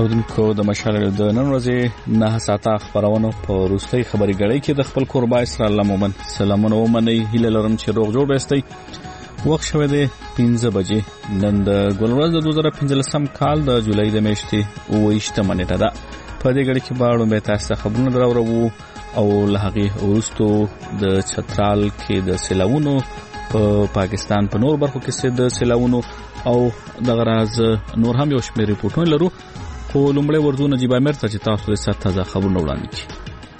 اوریدونکو د مشال د نن ورځې 9 ساعته خبرونه په روسي خبري غړي کې د خپل قربای سره الله مومن سلامونه ومني هله لرم چې روغ جوړ بهستي وخت شوه د 15 بجې نن د ګلورز د 2015 کال د جولای د میاشتې 28 منېټه ده په دې غړي کې باړو به تاسو خبرونه دراورو او لهغه ورستو د چترال کې د سیلاونو په پاکستان په نور برخو کې د سیلاونو او د غراز نور هم یو شمېر ریپورتونه لرو خو لومړی ورځو نجیب امیر ته چې تاسو له تازه خبرونه وړاندې کړئ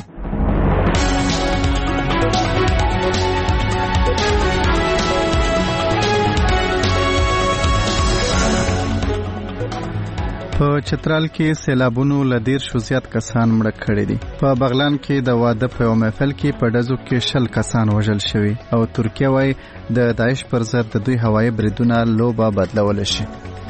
په چترال کې سیلابونو لدیر شو زیات کسان مړه کړي دي په بغلان کې د واده په یو محفل کې په ډزو کې 10 کسان وژل شوي او ترکیه وايي د داعش پر ضد د دوی هوایي بریدونه لوبه بدلول شي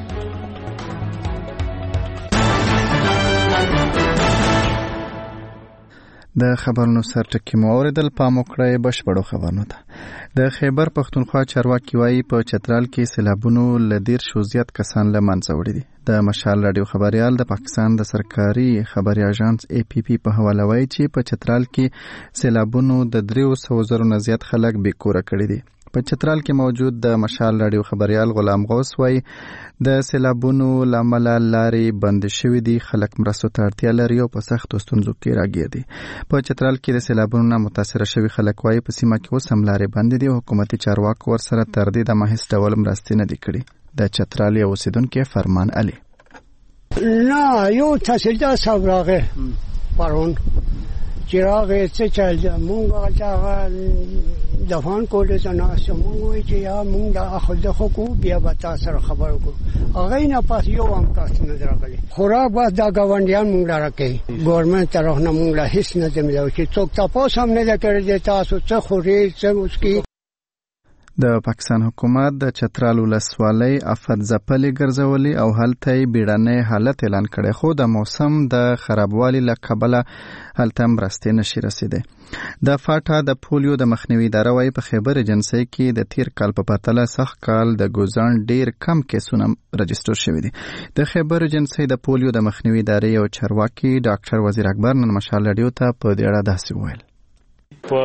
د خبرونو سرټکی مو اوریدل پام وکړئ بشپړو خبرونو ته د خیبر پښتونخوا چارواکي وايي په چترال کې سیلابونو لدیر شو زیات کسان له منځه وړي دي د مشال رادیو خبريال د پاکستان د سرکاري خبري اژانس APP په حواله وايي چې په چترال کې سیلابونو د 300,000 نه زیات خلک بیکوره کړي دي په چترال کې موجود د مشال رادیو خبريال غلام غوث وايي د سیلابونو لامل لارې بند شوې دي خلک مرستو ته اړتیا لري او په سختو ستونزو کې راګیر دي په چترال کې د سیلابونو نه متاثر شوي خلک وايي په سیمه کې اوس هم لارې بند دي او حکومتي چارواکو ورسره تر دې د مهیس ډول مرستې نه دي کړې د چترال یو اوسیدونکو فرمان علي نه یو تحصیل دا سابراغه پرون چراغ څه چل مونږه چې دفان کولې ځناست مونږ چې یا مونږ د اخذ خو بیا به تاسو خبر کو هغه نه پات یو هم کاست نه درغلي خوراک به دا غونډیان مونږ راکې ګورنمنت طرف نه مونږ له هیڅ نه دملو چې څوک تاسو هم نه کړی تاسو څه خوري څه مسکی د پاکستان حکومت د چترال ولسوالۍ افت ځپلې ګرځولې او هلته بیړنی حالت اعلان کړی خو د موسم د خرابوالي له کبله هلته مرستې نشي رسیدې د فاټا د پولیو د مخنیوي اداره وايي په خیبر ایجنسۍ کې د تیر کال په پرتله سخت کال د ګوزان ډیر کم کیسونه رجسټر شوي دي د خیبر ایجنسۍ د پولیو د مخنیوي ادارې او چارواکي ډاکټر وزیر اکبر نن مشال رادیو ته په دې اړه داسې وویل په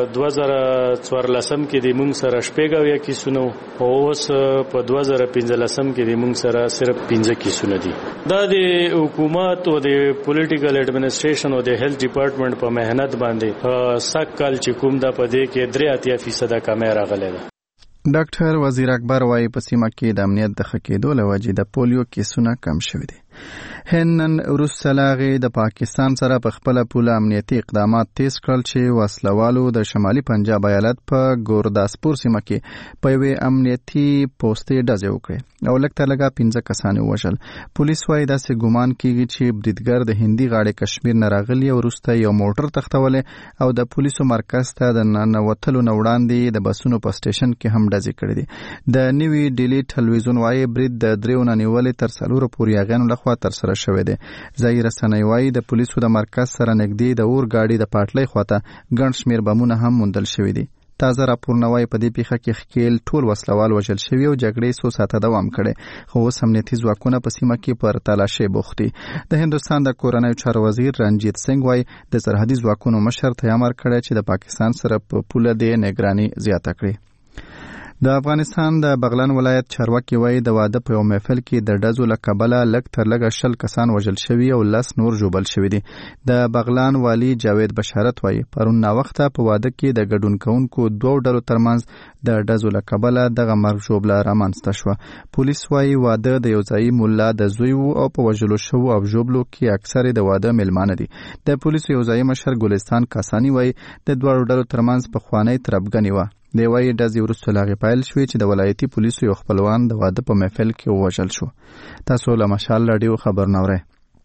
2014 کې د مونږ سره شپږ کیسونه او اوس په 2015 کې د مونږ سره صرف 15 کیسونه دي دا د حکومت او د پولیټیکل اډمنسټریشن او د هیلث ډپارټمنټ په مهنت باندې سک کال چې کوم دا په دې کې 83% کمه راغله ډاکټر وزیر اکبر وايي په سیمه کې د امنیت د خکېدو لوجې د پولیو کیسونه کم شوي دي هنن روسلاغي د پاکستان سره په خپل پوله امنیتي اقدامات تیز کړل چې وسلوالو د شمالي پنجاب ایالت په ګورداسپور سیمه کې په یوه امنیتي پوسټې ډزې وکړې او لکه لګا 15 کسان وژل پولیس وايي داسې ګومان کیږي چې بریدګر د هندي غاړې کشمیر نه راغلی او وروسته یو موټر تختولې او د پولیسو مرکز ته د ننوتلو نه وړاندې د بسونو په سټیشن کې هم ډزې کړې دي د نیوی ډیلی ټلویزیون وايي برید د دریو نه نیولې تر 4 پورې اغیانو لخوا تر سره شوې ده ځای رسنۍ وايي د پولیسو د مرکز سره نږدې د اور گاډي د پټلۍ خواته ګڼ شمیر بمونه هم موندل شوي دي تازه راپورونه وايي په دې پیښه کې خکیل ټول وسلوال وژل شوي او جګړې 100 ساعته دوام کړي خو اوس امنیتي ځواکونه په سیمه کې پر تلاشي بوخت دي د هندستان د کورنیو چارو وزیر رنجیت سنگ وايي د سرحدي ځواکونو مشر ته امر کړی چې د پاکستان سره په پوله د نگراني زیاته کړي د افغانستان د بغلان ولایت چارواکي وايي د واده په یو محفل کې د ډزو له کبله لږ تر لږه 10 کسان وژل شوي او 10 نور ژوبل شوي دي د بغلان والی جاوید بشارت وايي پرون نا وخته په واده کې د ګډون کوونکو دوه ډلو ترمنځ د ډزو له کبله دغه مرګ ژوبله رامنځته شوه پولیس وايي واده د یو ځای مولا د زوی او په وژلو شو او ژوبلو کې اکثره د واده ملمانه دي د پولیسو یو ځای مشر ګلستان کاسانی وايي د دوه ډلو ترمنځ په خوانی تربګنی و دی وايي ډزې وروسته لاغې پایل شوې چې د ولایتي پولیسو یو خپلوان د واده په محفل کې وژل شو تاسو له مشال رادیو خبر نورئ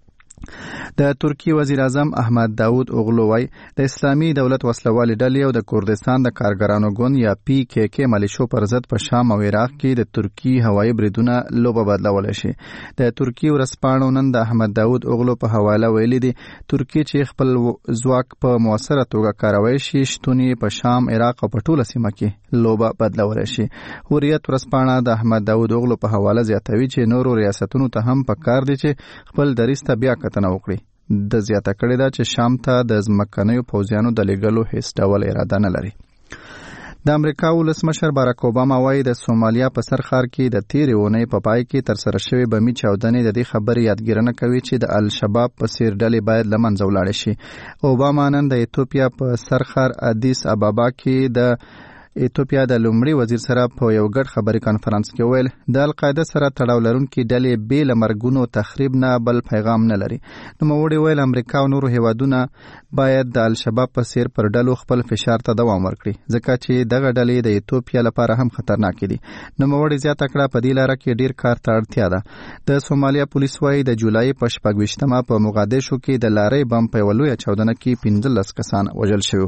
د ترکی وزیر اعظم احمد داود اوغلو وای د اسلامي دولت وسلوالې ډلې او د کردستان د کارګرانو ګوند یا PKK ملیشو پر ضد په شام او عراق کې د ترکی هوایي بریدونه لوبه بدلول شي. د ترکی ورسپانو نن د احمد داود اوغلو په حواله ویلي دي ترکی چې خپل ځواک په موثره توګه کاروي شي شتون په شام عراق او په ټوله سیمه کې لوبه بدلول شي. حریت ورسپانه د احمد داود اوغلو په حواله زیاتوي چې نورو ریاستونو ته هم پکار دي چې خپل دریسته بیا کتنه وکړي. د زیاته کړی دا چې شام ته د ځمکنیو پوځیانو د لېږلو هیڅ ډول اراده نه لري. د امریکا ولسمشر باراک اوباما وایي د سومالیا په سرخار کې د تیرې اونۍ په پای کې ترسره شوې بمي چاودنې د دې خبرې یادګیرنه کوي چې د الشباب په څیر ډلې باید له منځه ولاړې شي. اوباما نن د ایتوپیا په سرخار ادیس ابابا کې د ایتوپیا د لومړي وزیر سره په یو ګډ خبري کانفرنس کې ویل د القاعده سره تړاو لرونکي ډلې بې له مرګونو تخریب نه بل پیغام نه لري. نوموړي ویل امریکا او نورو هیوادونه باید د الشباب په څیر پر ډلو خپل فشار ته دوام ورکړي ځکه چې دغه ډلې د ایتوپیا لپاره هم خطرناک دي. نوموړي زیاته کړه په دې لاره کې ډیر کار ته اړتیا ده. د سومالیا پولیس وایي د جولای په 26مه په موغادیشو کې د لارۍ بم په ولوي چاودنه کې 15 کسان وژل شوي.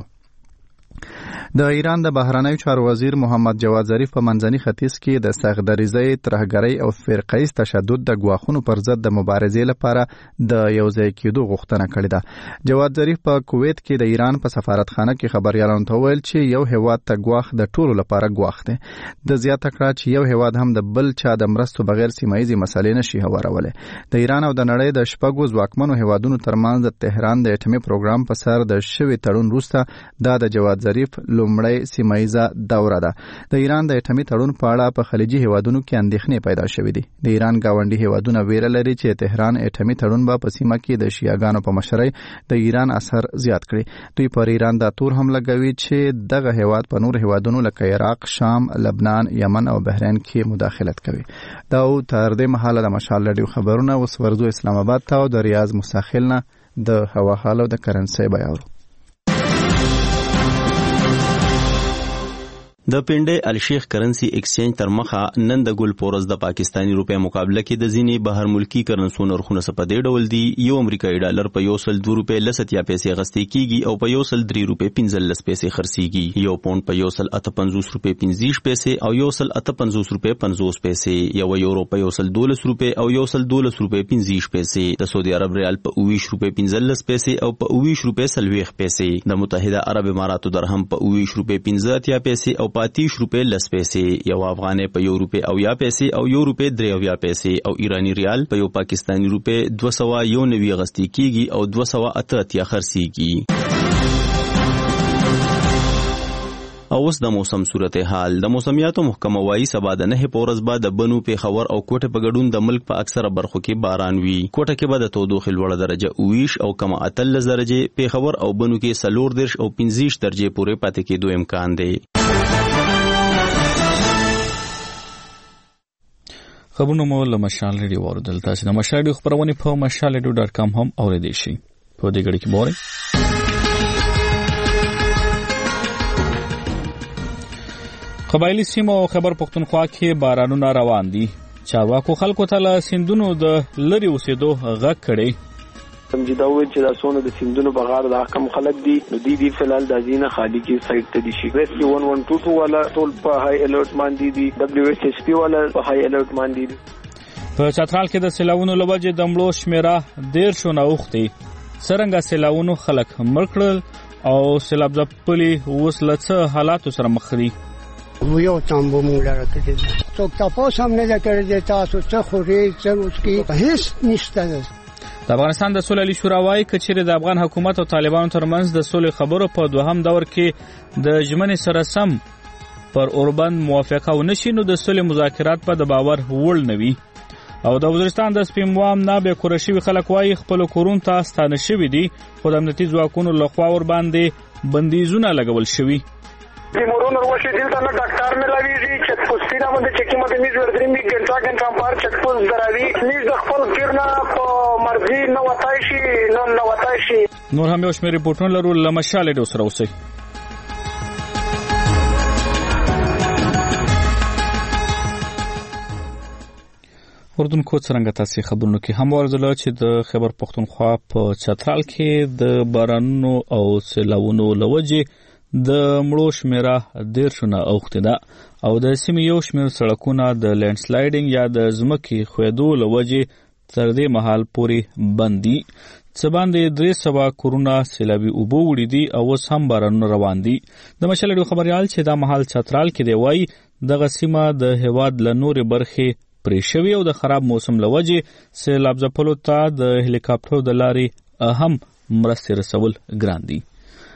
د ایران د بهرنیو چارو وزیر محمد جواد ظریف په منځني ختیځ کې د سخدریزۍ، ترهګرۍ او فرقه‌ایز تشدد د ګواښونو پر ضد د مبارزې لپاره د یوځای کېدو غوښتنه کړې ده. جواد ظریف په کویت کې د ایران په سفارتخانه کې خبريالانو ته ویل چې یو هیواد ته ګواښ د ټولو لپاره ګواښ دی. د زیاته کړه چې یو هیواد هم د بل چا د مرستو بغیر سیمایي مسلې نشي هوارولی. د ایران او د نړۍ د شپږو ځواکمنو هیوادونو ترمنځ د تهران د اټومي پروګرام په سر د شوي تړون وروسته دا د جواد ظریف لومړی سیمایزه دوره ده. د ایران د اټومي تړون په اړه په خلیجي هیوادونو کې اندېښنې پیدا شوې دي. د ایران گاونډي هیوادونه ویره لري چې تهران اټومي تړون به په سیمه کې د شیعاګانو په مشرۍ د ایران اثر زیات کړي. دوی پر ایران دا تور هم لګوي چې دغه هیواد په نور هیوادونو لکه عراق، شام، لبنان، یمن او بحرین کې مداخلت کوي. دا تر دې مهاله د مشال رادیو خبرونه اوس ورزو اسلام آباد ته او د ریاض مستخلنه د هوا حال او د کرنسي بیاورو. د پنډې الشیخ کرنسی ایکسچینج تر مخه نن د ګل پورس د پاکستانی روپیا مقابله کې د ځینی بهر ملکی کرنسو نرخونه په دې ډول دي. یو امریکایي ډالر په 102 روپے 70 پیسې غستې کیږي او په 103 روپے 15 پیسې خرڅيږي. یو پاوند په 158 روپے 15 پیسې او 158 روپے 50 پیسې. یو یورو په 112 روپے او 112 روپے 15 پیسې. د سعودي عرب ریال په 20 روپے 15 پیسې او په 20 روپے 40 پیسې. د متحده عرب اماراتو درهم په 20 روپے 15 پیسې او 30 روپے 10 پیسې. یو افغانۍ په 1 روپے 80 پیسې او 1 روپے 83 پیسې او ایرانی ریال په یو پاکستانی روپے 291 غستې کیږي او 288 خرڅيږي. او اوس د موسم صورتحال. د موسمیاتو محکمه وايي سبا د 9 پورز بعد د بنو پیښور او کوټه په ګډون د ملک په اکثره برخو کې باران وي. کوټه کې به د تودوخې لوړه درجه 20 او کم 13 درجه، پیښور او بنو کې 14 او 15 درجه پورې پاتې کېدو امکان دی. خبرونه مو له مشال ریډیو اوریدل. تاسو د مشال ریډیو خبرونه په mashalradio.com هم اوریدئ شئ. په دې غړي کې موري قبایلی سیمو او خیبر پختونخوا کې بارانونه روان دي. چارواکو خلکو ته له سیندونو د لری اوسېدو غږ کړي. سمجھدا وې چې دا سونه د سیندونو بغیر د حکم خلک دي نو دی فلال د ازینه خالی کې سایت ته دي شي. ریسکیو 1122 والا ټول په های الرټ باندې دي. WSHP والا په های الرټ باندې دي. په چترال کې د سیلاونو لوجه د مړو شمیره 150 نوختي. څنګه سیلاونو خلک مړ کړل او سیلاب ځپلي اوس له حالاتو سره مخ دي. یو تامبو مونږ لاره کړی. څوک تاسو هم نه کړی تاسو څه خوري څه وڅکي هیڅ نشته. د افغانستان د سولې شورا وايي کچېره د افغان حکومت او طالبانو ترمنځ د سولې خبرو په دوهم دور کې د ژمنې سره سم پر اوربند موافقه ونشي نو د سولې مذاکرات په د باور وړ نوي. او د وزیرستان د سپینوام نابه قریشي خلک وايي خپل کورون ته ستانه شوي دي خو د امنیتي ځواکونو لخوا ور باندې بندیزونه لګول شوي. بیمارون روشی دلتا نه ډاکټر ملاویږي چک پوسټی نه باندې چکی مده میز ورځري می ګنټا پر چک پوسټ دراوی میز د خپل پیرنا په مرزي نو وتای شي نو وتای شي. نور هم یو شمېر ریپورتونه لرو لمشال ډو سره اوسئ. اردوونکو څرنګه تاسو خبرونه کې هم ورزله چې د خیبر پختونخوا په چترال کې د بارانونو او سیلاوونو لوجه د مړو شمیره 13 اوخته ده او د سیمې یو شمیر سړکونه د لینډ سلایډینګ یا د ځمکې خویدو لوجه تر دې مهال پورې بندي څه باندې 300 کورونه سیلابي اوبو وړي دي او اوس هم بارانونه روان دي د مشال ډیو خبريال چې دا مهال چترال کې دی وای د غسیمه د هواد ل نور برخه پریشوي او د خراب موسم لوجه سیلاب ځپلو ته د هلیکاپټر د لارې اهم مرستې رسول ګران دي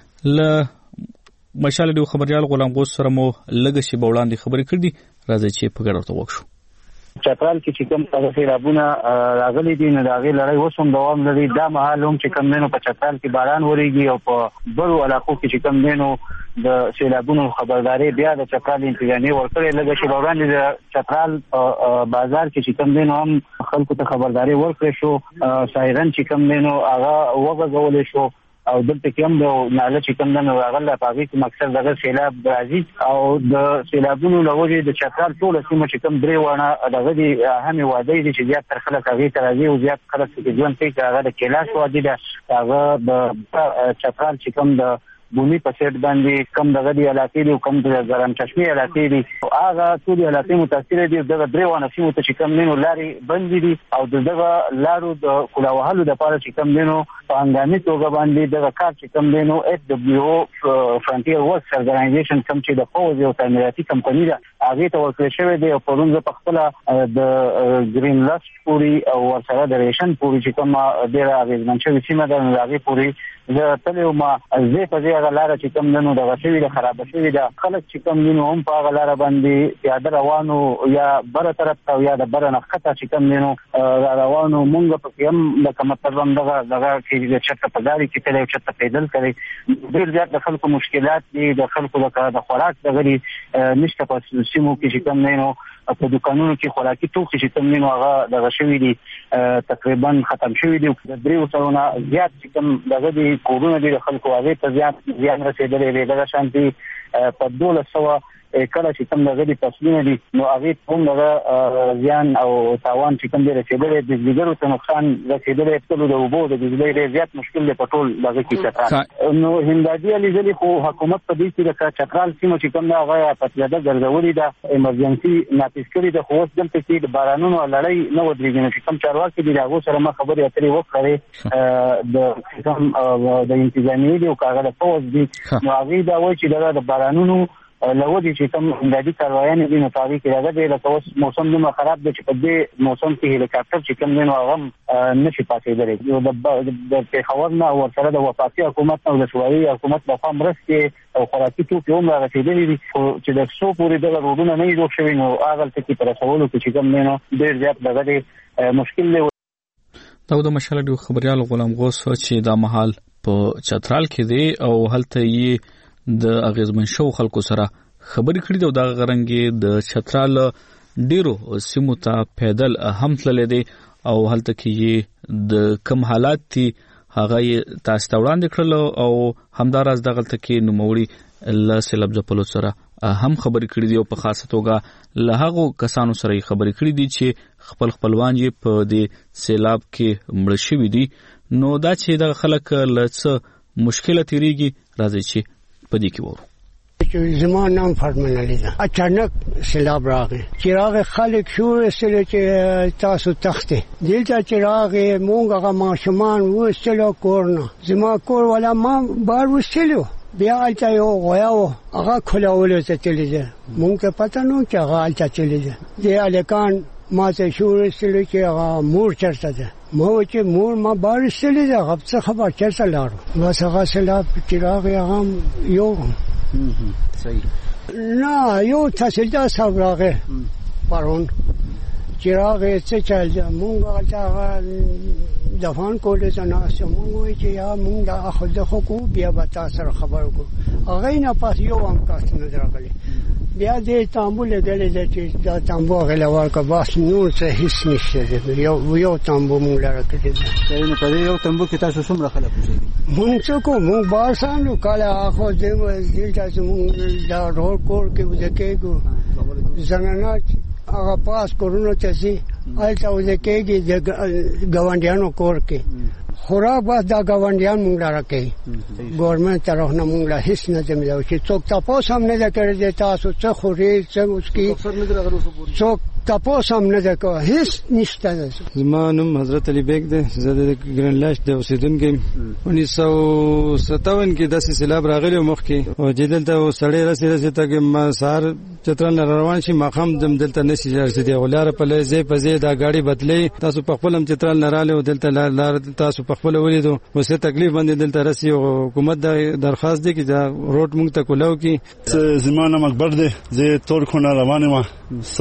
ل مشال ډیو خبريال غلام غوث سره مو لږ شی بولاندې خبرې کړې راځي چې په ګډه ورته وښو چترال کې چې کوم څنګه سیلابونه راغلي دي نو دا غي لړۍ وسوم دوام لري دا مهال هم چې کوم نو په چترال کې باران وريږي او په بلو علاقو کې چې کوم نو د سیلابونو خبرداري بیا د چترال انتظامی ورکړي لږ شی وړاندې د چترال بازار کې چې کوم نو هم خلکو ته خبرداري ورکړي شو سایرن چې کوم نو هغه وغځول شو او دلته کوم د ناله چې کوم نو راغله پاږي چې مقصد دغه سیلاب راځي او د سیلابونو لوجه د چترال ټول سیمه چې کوم درې ونه دغه دي اهم وادي دي چې زیات تر خلک هغه ترازی او زیات خلک چې ژوند کوي هغه د کلاش وادي ده هغه د چترال چې کوم د بونی په سیټ باندې کم دغه دی علاقې دي کم د ګرم چشمه علاقې دي هغه ټول علاقې متاثر دي دغه درې ونه سیمه ته چې کم نینو لاري بند دي او دغه لارو د کلاوهلو د پاره چې کم نینو په انګامي توګه باندې دغه کار چې کم نینو اس دبليو او فرانټیر ورکس ارګنایزیشن کوم چې د فوز یو تعمیراتي کمپنی ده هغه ته ورکړل شوی دی او په لور په خپل د گرین لست پوری او ورسره د ریشن پوری چې کوم ډیره اغیزمن شوی سیمه ده هغه پوری زه تلو ما زه په دې غلاره چې کوم نو د غشوی د خراب شوی د خلک چې کوم نو هم په غلاره باندې پیاده روانو یا بر طرف ته یا د بر نه خطه چې کوم نو روانو مونږ په کوم لکه مطلب دغه کې د چټه په داري کې تل چټه پیدل کوي ډیر زیات د خلکو مشکلات دي د خلکو د خوراک دغري نشته په سیمو کې چې کوم نو په دکانونو کې خوراکي توکي چې کوم نو هغه د غشوی دي تقریبا ختم شوی دي د دریو سرونه زیات چې کوم دغه دي کورونه دي خلکو هغه ته زیان رسیدلې دي دغه شانتي په 1200 کله چې کوم دغه فصلونه دي نو هغه هم دغه زیان او تاوان چې کوم دي رسیدلې د بزګرو ته نقصان رسیدلې ټول د وبو د بجلی ډیر زیات مشکل دی په ټول دغه کې چترال نو هندادي علي ځلې خو حکومت په دې کې د چترال سیمه چې کوم دا هغه په پیاده ګرځولې ده ایمرجنسي نافذ کړی د خو دلته کې د بارانونو لړۍ نه ودرېږي نو چې کوم چارواکي دي هغه سره ما خبرې اترې وکړې د کوم د انتظامی دی او هغه د فوز دي نو هغه دا وایي چې د بارانونو لوړي چې کوم اندادي کاروایان دي نو تاریخ راځي د لکوس موسم دومره خراب دی چې په دې موسم کې هلیکاپټر چې کوم نو هغه نشي پاتې درې یو د پیښور نه او سره د وفاقي حکومت او د شوالي حکومت په مرسته او خوراکي توکي هم راغلي دي چې د څو پورې د روډونو نه جوړ شوی نو هغه ته پر رسولو کې چې کوم نو ډیر زیات دغه مشکل دی دا د مشال ډیو خبريال غلام غوث چې دا مهال په چترال کې دی او هلته یې د اغیزمن شو خلکو سره خبرې کړې او دا غرنګي د چترال ډیرو سیمو ته پیدل هم تللې دي او هلته کې د کم حالات دي هغه تاسو ته وړاندې کړل او همداراز دغه کې نوموړي الله سیلاب ځپلو سره هم خبرې کړې دي او په خاصه توګه له هغه کسانو سره خبرې کړې دي چې خپلوان یې په دې سیلاب کې مړ شوي دي نو دا چې د خلک له مشکله تیریږي راځي چې پدې کې وو زمان نام فرمان علی ده اچانک سیلاب راغی چراغ خلک شور استلو چې تاسو تخته دلته چراغ مونږ هغه ماشومان وستلو کورنه زما کور ولا ما بار وستلو بیا الته یو غواو هغه کلاول ته تللی مونږ ته پته نو چې هغه الته تللی دی الکان ما ته شور استلو چې هغه مور چرته ده ما چې مور ما بار استلو ده غبڅه خبر چرته لاړو بس هغه سیلاب چراغ هغه یو صحیح نه یو تحصیلدار صاحب راغی پرون چراغ څه چل مونږ هغه دفان کولې ځنه مونږ چې یا مونږ د خود خو بیا به تاسو خبر کو هغه نه پاس یو هم کاست نه درغلی بیا دې تامبول غلې چې دا تامبو غلوار کا باس نور څه هیڅ نشته یو تامبو مونږ لاره کړی دی نو په یو تامبو کې تاسو څومره خلک اوسئ مونږ څه کو مونږ باسانو کله اخو دې تاسو مونږ دا رول کور کې وځکه کو زنانه هغه پاس کورونو ته سي الته ولکېږي د ګاونډیانو کور کې خوراک بس دا ګاونډیان مونږ لاره کوي ګورنمنت طرف نه مونږ له هیڅ نه ملو چې څوک تاسو هم نه کړی تاسو څه خوري څه مسکی څوک تاسو هم نه کوي هیڅ نشته. زما نوم حضرت علي بیگ دی، زه د ګرین لاش د اوسیدونکو 1957 کې د سیلاب راغلی مخکې او دلته سړی رسې ته ما سار چترال روان شي مخام دم دلته نشي رسیدي ولاره په لځې په زی دا گاډي بدلې تاسو په خپل چترال نه رااله دلته لار تاسو په خپل ولیدو اوسه تکلیف باندې دلته رسي او حکومت د درخواست دی چې دا روډ موږ ته کولاو کی. زمانه مکبر دی زه تور خونه روانه ما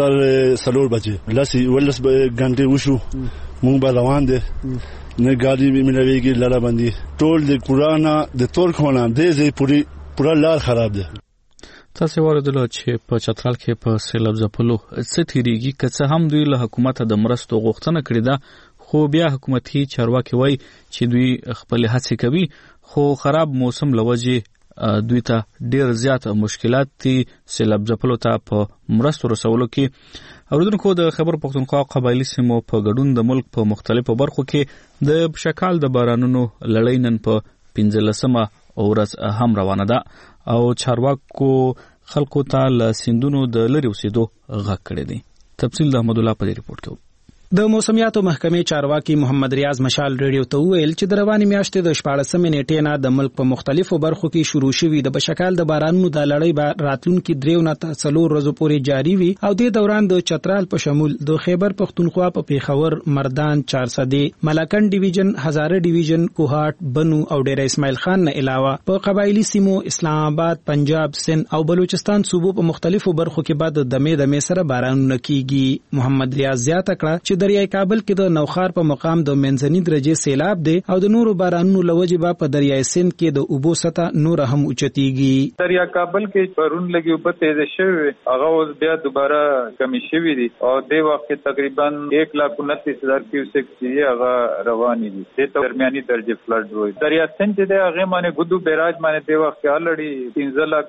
سلور بچي لاسي ولس غنټه وشو مونږ به روان دي نه ګاډي ملويږي لاله باندې ټول د قرآن د تور خونه د زی پورا لار خراب ده. تاسو ورته چې په چترال کې په سیلاب ځپلو څه تیریږي که څه هم دوی له حکومت د مرستو غوښتنه کړې ده خو بیا حکومتي چارواکي وایي چې دوی خپل هڅې کوي خو خراب موسم لوجه دوی ته ډیر زیات مشکلات دي سیلاب ځپلو ته په مرستو رسولو کې. اوریدونکو د خبر پښتونخوا قبایلی سیمو په ګډون د ملک په مختلفو برخو کې د شکال د بارانونو لړۍ نن په 15مه ورځ هم روانه ده او چارواکو خلکو ته له سیندونو د لري اوسېدو غږ کړی دی. تفصیل د احمد الله په ریپورت کې. د موسمیاتو محکمې چارواکي محمد ریاض مشال ریډیو ته وویل چې د روانې میاشتې د 14 نیټې نه د ملک په مختلفو برخو کې شروع شوي د بشکال د بارانونو د لړۍ به راتلونکي 3 نه 4 ورځې پورې جاری وي او د دوران د چترال په شمول د خیبر پښتونخوا په پیښور، مردان، چارسدې، ملاکنډ ډیویژن، هزاره ډیویژن، کوهاټ، بنو او ډیره اسماعیل خان نه علاوه په قبایلی سیمو اسلام آباد، پنجاب، سند او بلوچستان صوبو په مختلفو برخو کې بعد د دمې سره بارانونه کیږي. محمد ریاض زیاته کړه چې دریای کابل کې د نوخار په مقام د منځني درجه سیلاب دی او د نورو بارانونو لوجه په دریای سند کې د اوبو سطح نور هم اوچتیږي. دریای کابل کې پرون لګي او په تیز شوی هغه اوس بیا دوباره کمی شوی دی او د وخت تقریبا 1,29,000 کیوسک چې هغه رواني دي د درمیاني درجه فلډ وي. دریای سند د هغه باندې ګودو بیراج باندې د وخت الریډي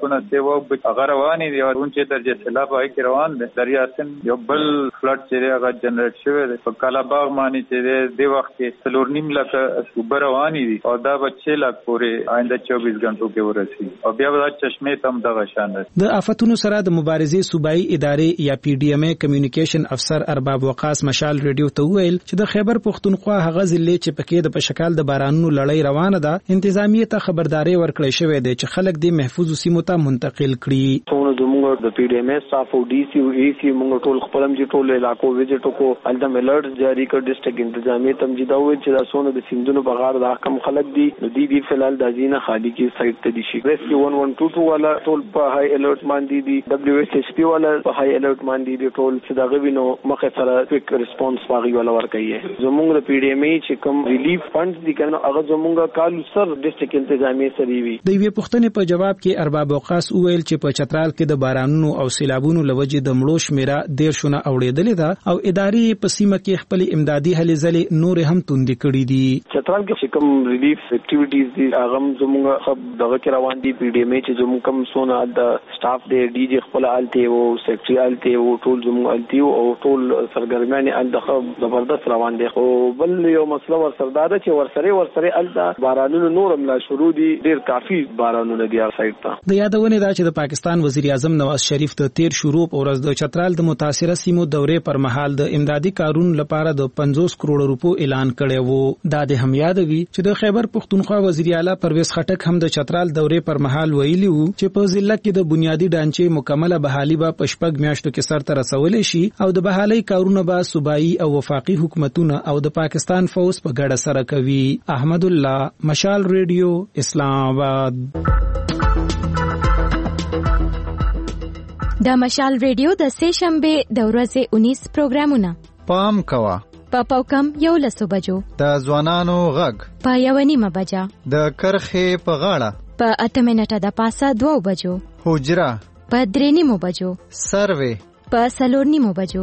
15,000 هغه رواني دي او 3 درجه سیلاب هاي کې روان دي. دریای سند یو بل فلډ چې هغه جنریټ شوی دی کلاباغ باندې چې د وخت کې 3.5 لک صوبه رواني دي او دا به 6 لک پورې آینده 24 غنټو کې ورسي او بیا به چشمه تم دغه شان ده. د آفتونو سره د مبارزې صوبایي ادارې یا پی ډی ام ای کمیونیکیشن افسر ارباب وقاص مشال ریډیو ته ویل چې د خیبر پښتونخوا هغه ضلع چې پکې د پشکال د بارانونو لړۍ روانه ده انتظامیه ته خبرداري ورکړې شوې ده چې خلک د محفوظ سیمو ته منتقل کړي. ټول د پی ډی ام ای سټاف او ډي سی او ای سی موږ ټول خپلم چې ټول علاقو ویزټ کو الدم الرټ جاری کړ ډیسټریکټ انتظامیه تمجیدا وې چې دا سونه د سیندونو بغیر د حکم خلک دي نو دی فلحال د ازینه خالی کی سایت ته دي شي. ریسکیو 1122 والا ټول په های الرټ باندې دي، دبليو ایس ایچ پی والا په های الرټ باندې دي ټول چې دا غوینو مخه سره کویک ریسپانس باغی والا ورکړي. زموږ د پی ډی ام ای چې کوم ریلیف فندز دي کنه هغه زموږ کال سر ډیسټریکټ انتظامیه سره وي. د وی پښتنې په جواب کې ارباب وقاص ویل چې په چترال کې د بارانونو او سیلابونو لوجې د مړو شمیره 1.5 اوړېدلې ده او ادارې په سیمه کې خپل امدادي هلې ځلې نور هم توندې کړې دي. چترال کې کوم ریلیف اکټیویټیز دي هغه زموږ خب دغه کې روان دي. پی ډی ام ای چې زموږ کوم سونه د سټاف دی ډي جی خپل آلته او سیکریټری آلته او ټول زموږ آلته او ټول سرګرمیان الدغه زبردست روان دي. خو بل یو مسله ورسردار چې ورسره الته بارانونو نورم لا شروع دي، ډیر کافي بارانونه دي سایت ته. د یادونه دا چې د پاکستان وزیر اعظم نواز شریف د 13 شروع ورځ د چترال د متاثره سیمو دورې پر مهال د امدادي کارونو لپاره د 50 کروڑ روپو اعلان کړی وو. دا د هم یادوي چې د خیبر پښتونخوا وزیر اعلی پرویز خټک هم د چترال دورې پر مهال ویلي وو چې په ضلع کې د بنیادی ډانچې مکمله بحالي به په شپږ میاشتو کې سرته رسول شي او د بحالي کارونه به صوبایي او وفاقي حکومتونه او د پاکستان فوج په ګډه سره کوي. احمد الله، مشال ریډیو، اسلام آباد. د مشال ریډیو د سه شنبه د ورځې 19 پروګرامونه پام کوا په پاوکم 11 بجو، د ځوانانو غږ په 1:30 بجه، د کرخې په غاړه په 8 منټه د پاسه 2 بجو، حجره په 3:30 بجو، سروې په 4:30 بجو.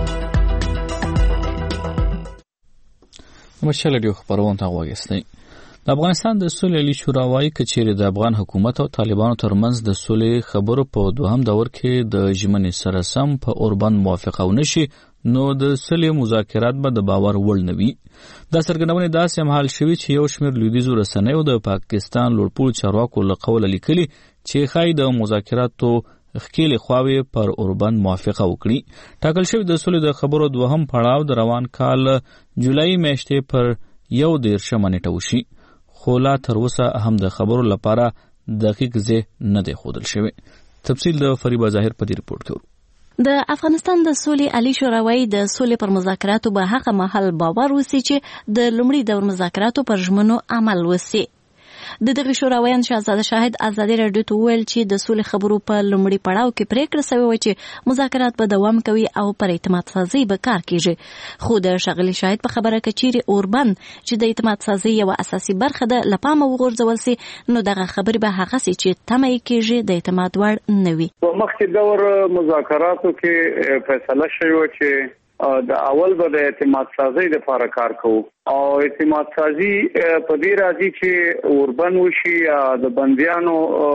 مشال ریډیو خبرونه تا وګورئ. د افغانستان د سولې عالی شورا وايي چې چیرې د افغان حکومت او طالبانو ترمنځ د سولې خبرو په دوهم دور کې د ژمنې سره سم په اوربند موافقه ونشي نو د سولې مذاکرات به د باور وړ نه وي. دا څرګندونې داسې مهال شوي چې یو شمېر لویدیځو رسنیو د پاکستان لوړپوړو چارواکو له قوله لیکلي چې ښایي د مذاکراتو خکېلې خواوې پر اوربند موافقه وکړي. ټاکل شوي د سولې د خبرو دوهم پړاو د روان کال جولای میاشتې پر 11 نیټه وشي، خو لا تر اوسه هم د خبرو لپاره دقیق ځای نه دی ښودل شوی. تفصیل د فریبا ظاهر په دې رپورټ کې ورو. د افغانستان د سولې عالی شورا وايي د سولې پر مذاکراتو به هغه مهال باور وسی چې د لومړي دور مذاکراتو پر ژمنو عمل وسی. د دغه شوراویان شهزاده شاهد ازادي راډیو ته ویل چې د سولې خبرو په لومړي پړاو کې پریکړه شوې و چې مذاکرات به دوام کوي او پر اعتماد سازي به کار کیږي، خو د شغلي شاهد په خبره کې چیرې اوربند چې د اعتماد سازي یو اساسي برخه ده لپاره وغورځول سي نو دغه خبرې به هغه سي چې تمه کیږي د اعتماد وړ نه وي. په مخکې دور مذاکراتو کې فیصله شوې و چې د اول به د اعتماد سازي لپاره کار کوو او اعتماد سازي په دې راځي چې اوربند وشي د بنديانو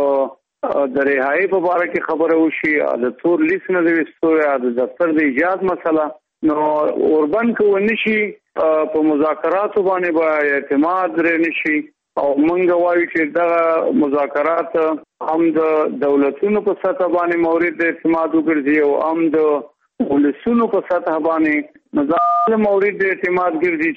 د رهایی په اړه کې خبره وشي، د تور لیست نه د وستو یا د دفتر د ایجاد مسله، نو اوربند کو نشي په مذاکراتو باندې به اعتماد لري نشي او مونږ وایو چې دا مذاکرات هم د دولتونو په سطح باندې مورد د اعتماد وګرځي او هم د ولسونو په سطح باندې نظام مورد د اعتماد ګرځي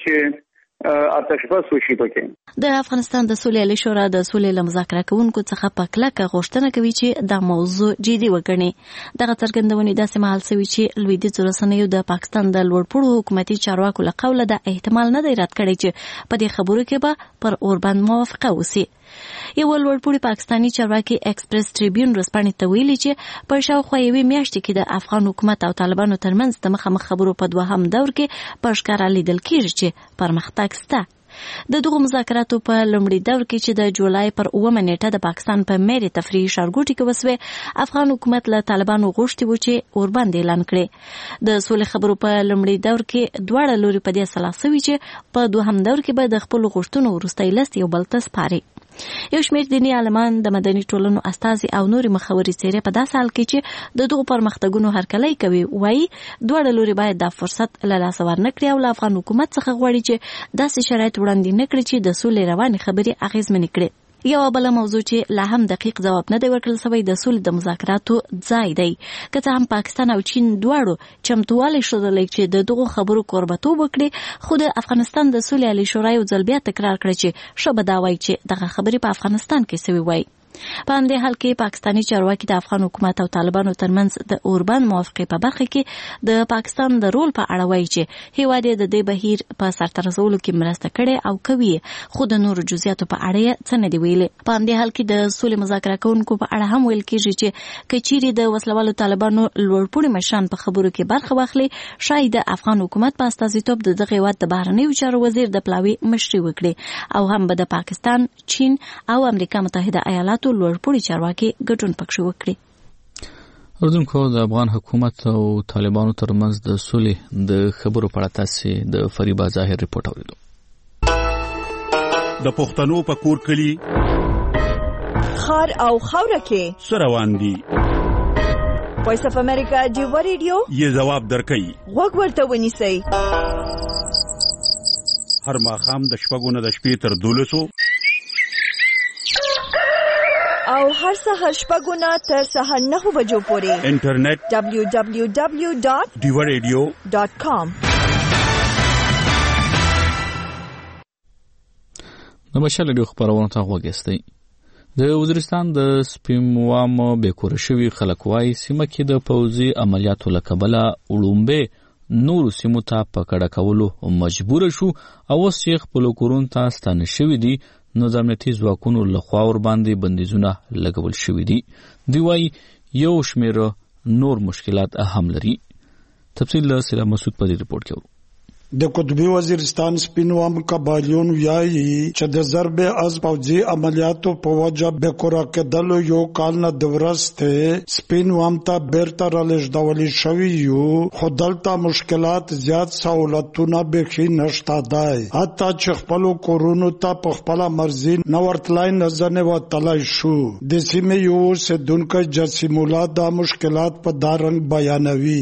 چې اتشبس وشي پکې. د افغانستان د سولې عالی شورا د سولې له مذاکره کوونکو څخه په کلکه غوښتنه کوي چې دا موضوع جدي وګڼي. دغه څرګندونې داسې مهال شوي چې لویدیځو رسنیو د پاکستان د لوړپوړو حکومتي چارواکو له قوله د احتمال نه دی رد کړی چې په دې خبرو کې به پر اوربند موافقه وسی. یو لوړپوړي پاکستاني چارواکي ایکسپریس ټریبیون رسپانې ته ویلي چې په شاوخوا یوې میاشتې کې د افغان حکومت او طالبانو ترمنځ د مخامخ خبرو په دوهم دور کې په ښکاره لیدل کېږي چې پرمختګ شته. د دغو مذاکراتو په لومړي دور کې چې د جولای پر 9 نیټه د پاکستان په مېري تفریحي ښارګوټي کې وسوه، افغان حکومت له طالبانو غوښتي و چې اوربند اعلان کړي. د سولې خبرو په لومړي دور کې دواړه لوري په دې سلا سوي چې په دوهم دور کې به د خپل غوښتنو وروستۍ لست یو بل ته سپاري. یو شمېر دیني عالمان، د مدني ټولنو استازي او نورې مخوري څېرې په داسې حال کې چې د دغو پرمختګونو هرکلی کوي وایي دواړه لوري باید دا فرصت له لاسه ورنکړي او له افغان حکومت څخه غواړي چې داسې شرایط وړاندې نه کړي چې د سولې روانې خبرې اغېزمنې کړي. یو بل موضوع چې لا هم دقیق جواب نه دی ورکړل شوی د سولې د مذاکراتو ځای دی، که څه هم پاکستان او چین دواړو چمتووالی ښودلی چې د دغو خبرو کوربتوب وکړي، خو د افغانستان د سولې عالی شورا یو ځل بیا تکرار کړی چې ښه به دا وایي چې دغه خبرې په افغانستان کې سوي وایي. په همدې حال کې پاکستاني چارواکي د افغان حکومت او طالبانو ترمنځ د اوربند موافقې په برخه کې د پاکستان د رول په اړه وایي چې هیواد یې د دې بهیر په سرته رسولو کې مرسته کړې او کوي، خو د نورو جزئیاتو په اړه یې څه نه دي ویلي. په همدې حال کې د سولې مذاکره کوونکو په اړه هم ویل کېږي چې که چیرې د وسلوالو طالبانو لوړپوړي مشران په خبرو کې برخه واخلي، شاید د افغان حکومت په استازیتوب د دغه هیواد د بهرنیو چارو وزیر د پلاوي مشري وکړي او هم به د پاکستان، چین او امریکا متحده ایالاتو لوړپوړي چارواکي ګډون پکښې وکړي. اردوونکو، د افغان حکومت او طالبانو ترمنځ د سولې د خبرو په اړه تاسې د فریبا ظاهر رپورټ اوریدو. د پښتنو په کور کلي خار او خاوره کې څه روان دي؟ وایس اف امریکا ډیو ریډیو یې ځواب درکوي. غوږ ورته ونیسئ. هر ماښام د 6 نه د شپې تر 12 او هر سهار 6 نه تر سهار 9 بجو پورې انټرنیټ www.diwaradio.com. د مشال ډیو خبرونه ته وګورئ. د وزیرستان د سپیموام بیکور شوی خلک وايي سیمه کې د پوځي عملیاتو لکبله وړومبه نور سیمو ته پکړه کولو مجبور شو او شیخ پلوکورون ته ستانه شوی دی، نو د امنیتي ځواکونو لخوا ور باندې بندیزونه لګول شوي دي. دوی وايي یو شمېر نور مشکلات هم لري. تفصیل له سلام مسعود په دې رپورټ کې ورو. د قطبی وزیرستان سپینوام قبایلیون ویایي چې د ضرب از پوځي عملیاتو په وجه به کورا کېدلو یو کال نه د ورسته سپینوام ته بیرته رالېږدولي شوي یو خو دلته مشکلات زیات سہولتونه بیخي نشته دی حتی چې خپلو کورونو ته په خپله مرضي نه ورتلی نه ځنې وتلی شو. د سیمې یو اوسېدونکی جسیم الله دا مشکلات په دا رنګ بیانوي.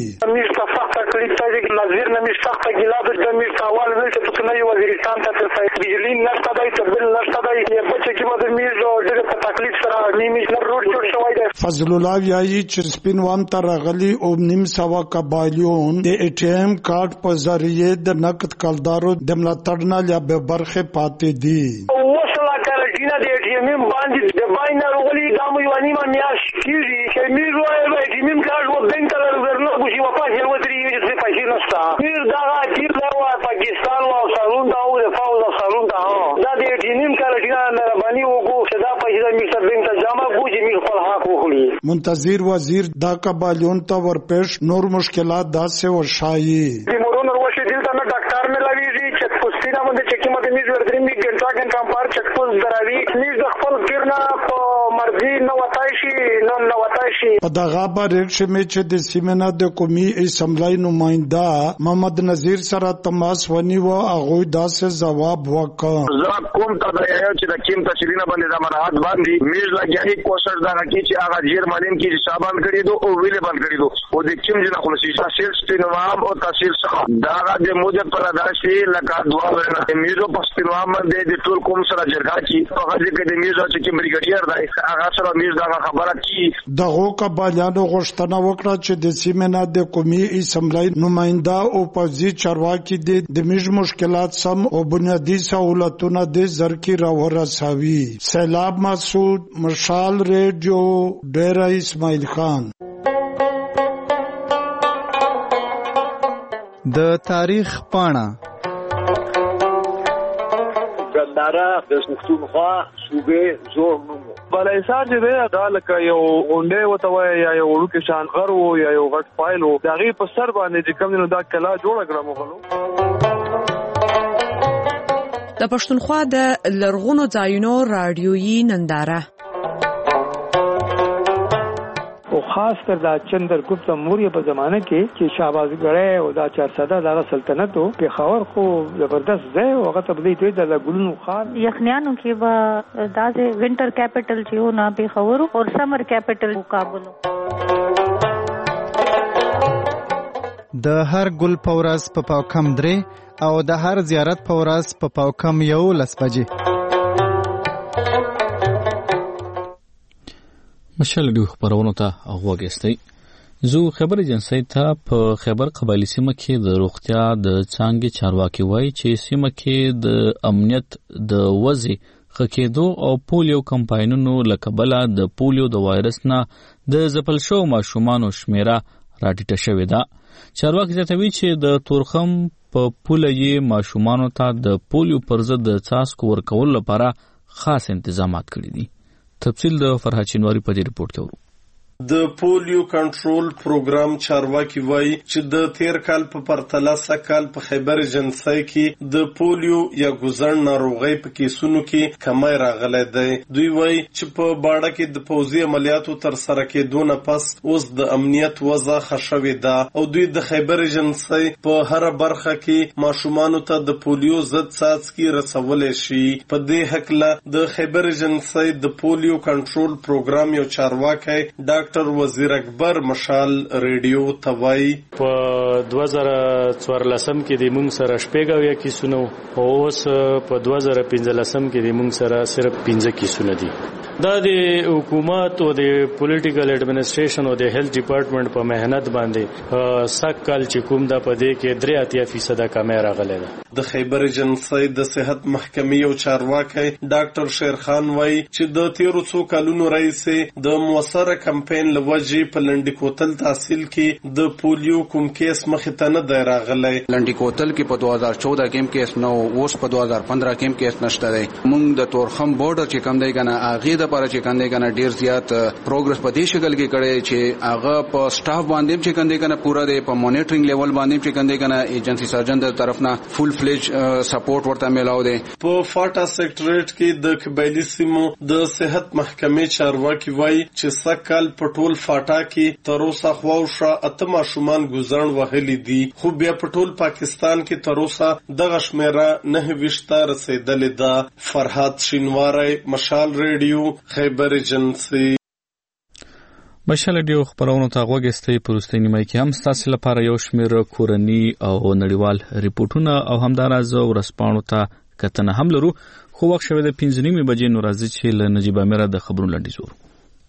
نظیر نمیش سخت گیلا داشت نمیش سوال میشه تو کنه وزیرستان تا بجلی نشته دی تبدیل نشته دی یه بچه که مده میز و ډېر په تکلیف سره نیمیش نه روډ جوړ شوی دی. فضل الله ویایي چې سپینوام ته راغلي او 900 قبایلیون د ای ټي ایم کارت په ذریعه د نقد کلدارو د ملاتړ نه یا به برخه پاتې دي. د ای ټي ایم باندې د باین راغلي دا مو یو نیمه میاش کیږي چې میز وای د ای ټي ایم کارت و بنک ته ورنه بوشي واپس یو درې چې پیسې نشته میز دا چې له پاکستان او سالون دا او د فاوز سالون دا د ای ټي ایم کارت نه باندې وګو چې دا پیسې د میز بنک ته جمع کوجي میز خپل حق وخوري. منتظر وزیر دا قبایلیون ته ورپېښ نور مشکلات داسې ورشایي. د مورونو ورشي دلته نه ډاکټر ملاويږي چې پوسټینه باندې چې کومه د میز ورته می ګنټا پار چک پوس دراوي میز د خپل پیرنا په مرضی نه وتای شي نه وتای شي. په دغه بریک شمه چې د سیمنا د قومي اسمبلی نماینده محمد نذیر سره تماس ونیو هغه داسې جواب وکړ. زه کوم ته دا یو چې د کیم تشرینا باندې د مراد باندې میز لګیاي کوشش دا کوي چې هغه جیر مالین کې حسابان کړی دو او ویلې باندې کړی دو او د کیم جنا خلاصي تحصیل سپینوام او تحصیل څخه دا د موده پر داسې لکه دوا ورنه میزو په سپینوام باندې د ټول کوم سره جرګه کی هغه چې د میزو چې بریګیډیر دی هغه سره میز دا خبره کی. دغه قبایلیانو غوښتنه وکړه چې د سیمنا د قومي اسمبلی نماینده او پوځي چارواکي د میز مشکلات سم او بنیادی سہولتونه د زرکی راورسوي. سیلاب مسعود، مشال ریډیو، ډیره اسماعیل خان. د تاریخ پاڼه ګنداره د پښتونخوا صوبې زوړ نوم بلایسار چې دی دا لکه یو غونډې ورته وایي یا یو وړوکی شان غر و یا یو غټ فایل و د هغې په سر باندې چې کوم دی نو دا کلا جوړه کړه مغلو. د پښتونخوا د لرغونو ځایونو راډیویي ننداره او خاص کر دا چندرګپت موریه په زمانه کې چې شهبازګړی او دا 400 دغه سلطنت او پېښور خو زبردست ځای او هغه تبدیل دی د ګلونو خان یخنیانو کې به دا د وینټر کیپټل چې و نه پېښور او سمر کیپټل کابل. د هر ګل پورس په پاوکم درې او د هر زیارت پورس په پاوکم 11 بجې. مشال ډیو خبرونه ته غوږیستئ. زو خبر جنسي ته په خیبر قبایلی سیمه کې د روغتیا د څانګې چارواکي وایي چې سیمه کې د امنیت د وضع خکېدو او پولیو کمپاینونو لکبله د پولیو د وایرس نه د ځپل شو ماشومانو شمیره راټیټه شوې ده. چارواکي زیاتوي چې د تورخم په پوله یې ماشومانو ته د پولیو پر ضد د څاڅکو ورکولو لپاره خاص انتظامات کړي دي. تفصیل د فرحات شینواری په دې رپورت کې ورو. د پولیو کنټرول پروګرام چارواکي وایي چې د تیر کال په پرتله سکهال په خیبر جنسي کې د پولیو یا ګوزن ناروغۍ په کیسونو کې کمی راغلی دی. دوی وایي چې په باړه کې د پوځي عملیاتو تر سره کېدو نه پس اوس د امنیت وضع ښه شوې ده او دوی د خیبر جنسي په هره برخه کې ماشومانو ته د پولیو ضد څاڅکي رسولی شي. په دې هکله د خیبر جنسي د پولیو کنټرول پروګرام یو چارواکی ډاکټر وزیر اکبر مشال ریډیو ته وایي په 2014 کې د موږ سره شپږ کیسونه او اوس په 2015 کې د موږ سره صرف 15 کیسونه دي. دا د حکومت او د پولیټیکل اډمنسټریشن او د هیلث ډپارټمنټ په مهنت باندې سکهال چې کوم دا په دې کې 83% کمی راغلی ده. د خیبر جنسي د صحت محکمې او چارواکي ډاکټر شیرخان وایي چې د 13 کلونو راهیسې د موثره کمپاین کمپاین لوجه په لنډی کوتل تحصیل کې د پولیو کوم کیس مخ ته نه دی راغلی. لنډی کوتل کې په 2014 کې کیس نو، اوس په 2015 کې کیس نشته دی. موږ د تورخم بورډر چې کم دی کنه هغه د لپاره چې کم دی کنه ډیر زیات پروګرس په دې شکل کې کړی چې هغه په سټاف باندې چې کم دی کنه پورا دی په مانیټرینګ لیول باندې چې کم دی کنه ایجنسی سرجن د طرف نه فول فلیج سپورټ ورته ملاو دی. په فاټا سیکټریټ کې د قبایلی سیمو د صحت محکمې چارواکي وایي چې سکل په ټول فاټا کې تر اوسه خواوشا اتما شومان ګزړن وهلي دي، خو بیا په ټول پاکستان کې تر اوسه دغه شمیره 9 رسیدلې ده. فرهاد شینواری، مشال ریډیو، خیبر ایجنسی. مشال ډیو خبرونو ته غوږستئ. په وروستۍ نیمه کې هم ستاسو لپاره یو شمېر کورني او نړیوال ریپورتونه او همداراز ورسپاڼو ته کتنه هم لرو، خو وخت شوه د 5:30 بجې نو راځي چې له نجیب امیر د خبرونو لنډیز ورو.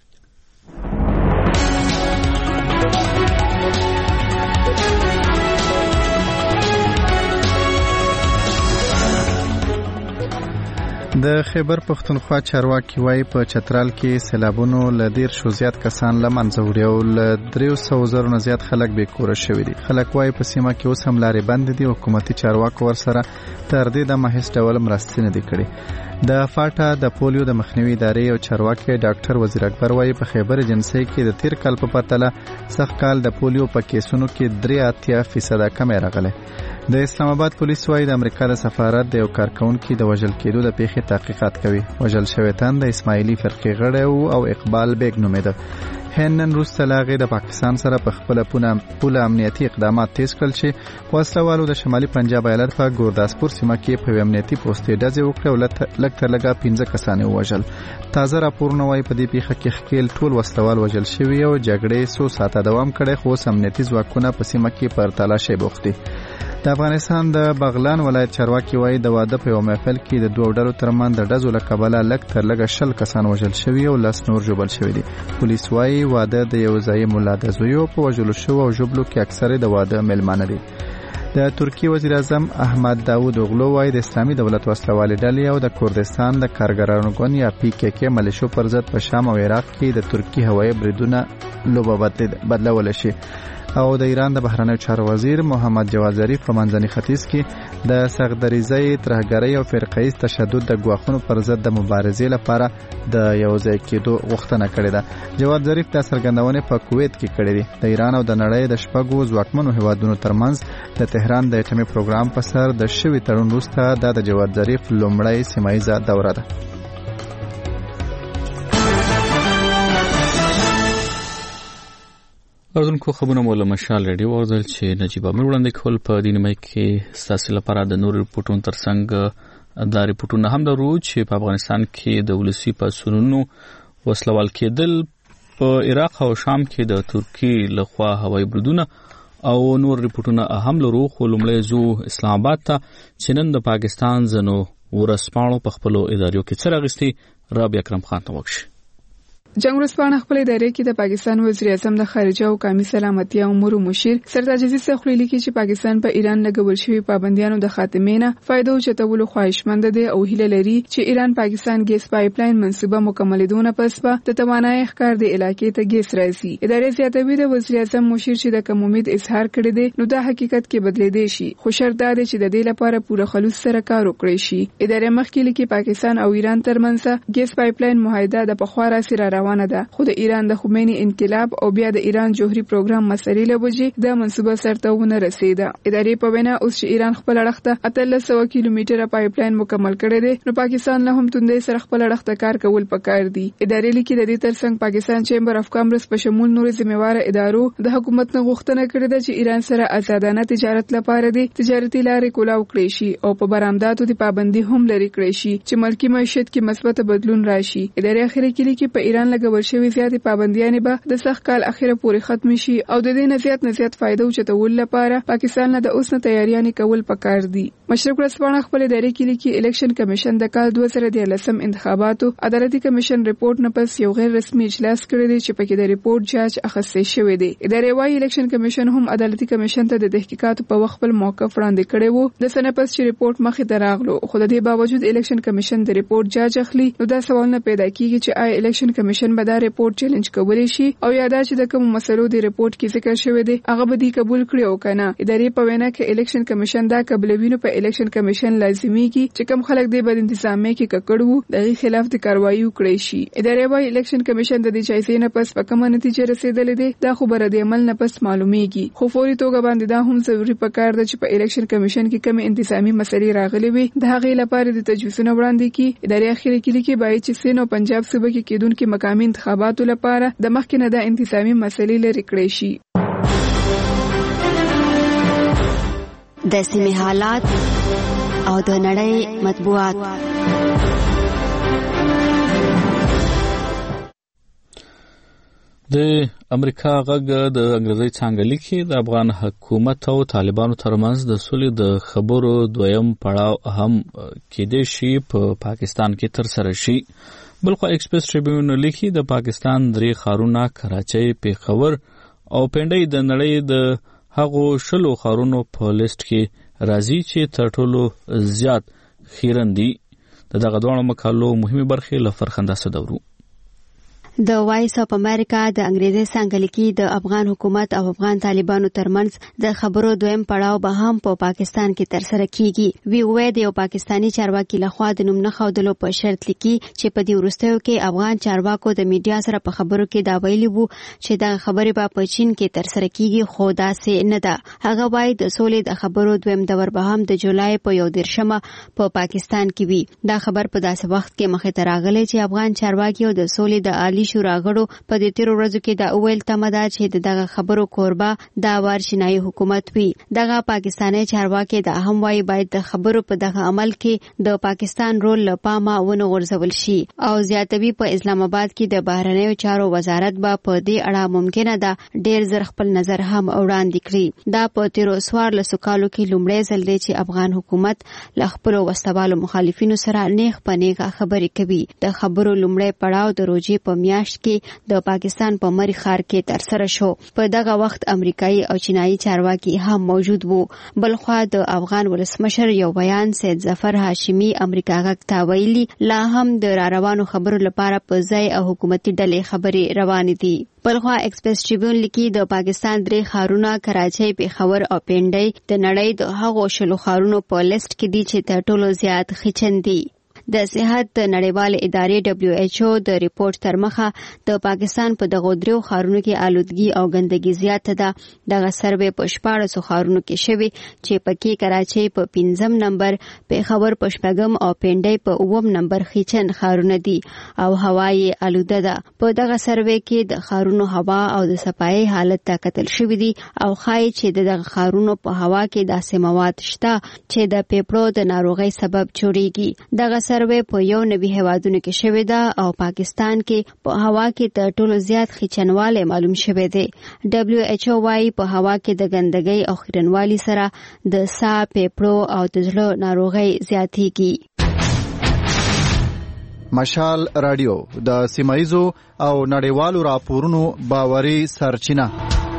د خیبر پښتونخوا چارواکي وایي په چترال کې سیلابونو له 10 زیات کسان له منځه وړي او له 300,000 نه زیات خلک بې کوره شوي دي. خلک وایي په سیمه کې اوس هم لارې بندې دي او حکومتي چارواکو ورسره تر دې دمه هیڅ ډول مرستې نه دي کړې. د فاټا د پولیو د مخنیوي ادارې او چارواکي ډاکټر وزیر اکبر وایي په خیبر ایجنسی کې د تیر کال په پرتله سخت کال د پولیو په کیسونو کې 83% کمی راغلی. د اسلام آباد پولیس وایي د امریکا د سفارت د یو کارکونکي د وژل کېدو د پیښې تحقیقات کوي. وژل شوی تن د اسماعیلي فرقې غړی او اقبال بیگ نومېده. هند وروسته له هغې د پاکستان سره په خپله پوله امنیتي اقدامات تیز کړل چې وسلوالو د شمالي پنجاب ایالت په ګورداسپور سیمه کې په امنیتي پوستې ډزې وکړې او لږ تر لږه 15 کسان یې ووژل. تازه راپورونه وایي په دې پیښه کې ښکېل ټول وسلوال وژل شوي او جګړې څو ساعته دوام کړی، خو اوس امنیتي ځواکونه په سیمه کې پر تلاشۍ بوخت دي. د افغانستان د بغلان ولایت چارواکي وایي د واده په یو محفل کې د دوه ډلو ترمنځ د ډزو له کبله لږ تر لږه 10 کسان وژل شوي او 10 نور ژوبل شوي دي. پولیس وایي واده د یو ځایي ملا د زویو په وژلو شوو او ژوبلو کې اکثره د واده میلمانه دي. د ترکیه وزیر اعظم احمد داوود اوغلو وایي د اسلامي دولت وسلوالې ډلې او د کردستان د کارګرانو ګوند یا PKK ملیشو پر ضد په شام او عراق کې د ترکیه هوایي بریدونه لوبه بدلول شي. او د ایران د بهرنیو چارو وزیر محمد جواد ظریف په منځني ختیځ کې د سغدریزۍ، ترهګرۍ او فرقه‌ایز تشدد د ګواښونو پر ضد د مبارزې لپاره د یو ځای کېدو غوښتنه کړې ده. جواد ظریف د څرګندونې په کویت کې کړې دي. د ایران او د نړۍ د شپږو ځواکمنو هیوادونو ترمنځ د تهران د اټومي پروګرام په سر د شوي تړون وروسته د جواد ظریف لومړی سیمایي دوره ده. اردوونکو خبرونه مو له مشال ریډیو اوریدل چې نجیب امیر وړاندې کول. په دې نیمه کې ستاسو لپاره د نور ریپورتونو ترڅنګ دا ریپورتونه هم لرو چې په افغانستان کې د ولسي پاڅونونو وسلوال کېدل، په عراق او شام کې د ترکی لخوا هوایي بریدونه او نور ریپورتونه هم لرو. خو لومړی زو اسلام آباد ته چې نن د پاکستان ځینو ورسپاڼو په خپلو اداریو کې څه راغستې. رابعه اکرم خان ته وکړي. جنگ ورځپاڼه خپل ادارې کې د پاکستان وزیر اعظم د خارجه او قومي سلامتیا امور مشیر سردار عزیز سخولی لیکي چې پاکستان په ایران لګول شوی پابندیانو د خاتمې نه فائدو چتولو خواهشمند دی او هیله لري چې ایران پاکستان ګیس پایپلاین منصوبه مکملېدونه پس به د توانایي ښکار د علاقې ته ګیس راځي. ادارې زیاتوي د وزیر اعظم مشیر چې د کوم امید اظهار کړی دی نو دا حقیقت کې بدلېدای شي، خو شرط دا دی چې د دې لپاره پوره خلوص سره کار وکړي شي. ادارې مخکې لیکي پاکستان او ایران ترمنځ ګیس پایپلاین معاهده د پخوا راځي روانه ده، خو د ایران د خمینی انقلاب او بیا د ایران جوهری پروګرام مسلې له وجې د منصوبه سرته ونه رسیده. ادارې په وینا اوس چې ایران خپل اړخته 1300 کیلومتره پایپلاین مکمل کړی دی نو پاکستان له هم توندې سره خپل اړخته کار کول پکار دي. ادارې لیکي د دې ترڅنګ پاکستان چیمبر اف کامرس په شمول نور ذمہوار ادارو د حکومت نه غوښتنه کړې ده چې ایران سره آزادانه تجارت لپاره دي تجارتي لارې کولاو کړي شي او په برآمداتو د پابندي هم لري کړي شي چې ملکی معیشت کې مثبت بدلون راشي. ادارې اخیری کې لیکي په ایران لګول شوی زیاتې پابندیانې به د سخت کال اخیره پورې ختم شي او د دې نه زیات فائدو چتول لپاره پاکستان نه د اوس نه تیاریانې کول پکار دي. مشرق ورځپاڼه خپل ادارې کې لیکي الیکشن کمیشن د کال 2013 انتخاباتو عدالتي کمیشن ریپورت نه پس یو غیر رسمي اجلاس کړی دی چې پکې د ریپورت جاج اخیستل شوی دی. ادارې وايي الیکشن کمیشن هم عدالتي کمیشن ته د تحقیقاتو په وخت خپل موقف وړاندې کړی وو د سنه پس چې ریپورت مخې ته راغلو، خو د دې باوجود الیکشن کمیشن د ریپورت جاج اخلي. نو دا سوال نه پیدا کیږي چې آیا الیکشن کمیشن کمیشن به دا ریپورت چیلنج کولی شي او یا دا چې د کوم مسلو د ریپورت کې ذکر شوی دی هغه به دی قبول کړي او کنه. ادارې په وینا کې الیکشن کمیشن دا قبلوي نو په الیکشن کمیشن لازمي کی چې کوم خلک دی بد انتظامی کې ککړو دغه خلاف د کاروایی وکړي شي. ادارې وايي الیکشن کمیشن د دې جایزې نه پس په کومه نتیجه رسیدلې ده دا خبره د عمل نه پس معلومیږي. خو فوري توګه باندې دا هم ضروري پکار ده چې په الیکشن کمیشن کې کوم انتظامی مسلې راغلي وي د هغې لپاره د تجویزونه وړاندې کی. ادارې اخیری کې لیکي باید چې سین او پنجاب صوبه کې کېدونکو مقامي انتخاباتو لپاره د مخکې نه د انتظامی مسلې لري کړې شي. د سیمې حالات او د نړۍ مطبوعات. د امریکا غږ د انګریزي څانګه لیکي د افغان حکومت او طالبانو ترمنځ د سولې د خبرو دویم پړاو هم کېدای شي په پاکستان کې ترسره شي. بلخو ایکسپریس ټریبیون لیکي د پاکستان درې ښارونه کراچۍ، پیښور او پنډۍ د نړۍ د هغو 10 ښارونو په لیست کې راځي چې تر ټولو زیات خیرن دي. دغه دوه مقالو مهمه برخې له فرخنده صدورو. د وایس اف امریکا د انګریزي څانګه لیکي د افغان حکومت او افغان طالبانو ترمنځ د خبرو دویم پړاو به هم په پاکستان کې ترسره کیږي. وی وې د یو پاکستانی چارواکي لخوا د نوم نه خودلو په شرط لیکي چې په دې وروستیو کې افغان چارواکو د میډیا سره په خبرو کې دا ویلي وو چې دا خبرې به په چین کې ترسره کیږي خو داسې نه ده. هغه وايي د سولې د خبرو دویم دور به هم د جولای په 1 په پاکستان کې وي. دا خبر په داسې وخت کې مخې ته راغلی چې افغان چارواکي او د سولې د عالی شورا غړو په دې تیر ورځو کې دا اویل تمه ده چې دغه خبرو کوربه دا ورشنای حکومت وي. دغه پاکستاني چارواکي دا هم وايي باید د خبرو په دغه عمل کې د پاکستان رول له پامه ونه غورځول شي او زیاتوي په اسلام آباد کې د بهرنیو چارو وزارت به په دې اړه ممکنه ده ډیر زر خپل نظر هم وړاندې کړي. دا په تیر 14 کالو کې لومړی ځل دی چې افغان حکومت له خپل وسوالو مخالفینو سره نیغ په نیغه خبرې کوي. د خبرو لومړی پړاو د روزي په میاشت د پاکستان په مری ښار کې ترسره شو. په دغه وخت امریکایي او چینایي چارواکي هم موجود وو. بلخوا د افغان ولسمشر یو بیان سید ظفر هاشمی امریکا غږ ته ویلي لا هم د راروانو خبرو لپاره په ځای او حکومتي ډلې خبرې روانې دي. بلخوا ایکسپریس ټریبیون لیکي د پاکستان درې ښارونه کراچۍ، پیښور او پنډۍ د نړۍ د هغو 10 ښارونو په لیست کې دي چې تر ټولو زیات خچن دي. د صحت د نړیوالې ادارې WHO د ریپورت تر مخه د پاکستان په دغه درې ښارونو کې آلودګي او ګندګي زیاته ده. دغه سروې په 14 ښارونو کې شوی چې پکې کراچۍ په 5م نمبر، پیښور په 4م او پنډۍ په 9م نمبر خچن ښارونه دي او هوا یې آلوده ده. په دغه سروې کې د ښارونو هوا او د صفایي حالت ته کتل شوی دي او ښایي چې دغه ښارونو په هوا کې داسې مواد شته چې د پیپړو د ناروغۍ سبب جوړیږي. دغه سروې په 90 هیوادونو کې شوی ده او پاکستان کې په هوا کې تر ټولو زیات خچنواله معلوم شوی دی. WHO وايي په هوا کې د ګندګۍ او خیرنوالي سره د ساه، پیپړو او د زړه ناروغۍ زیاتېږي. مشال رادیو د سیمایزو او نړیوالو راپورونو باوري سرچینه.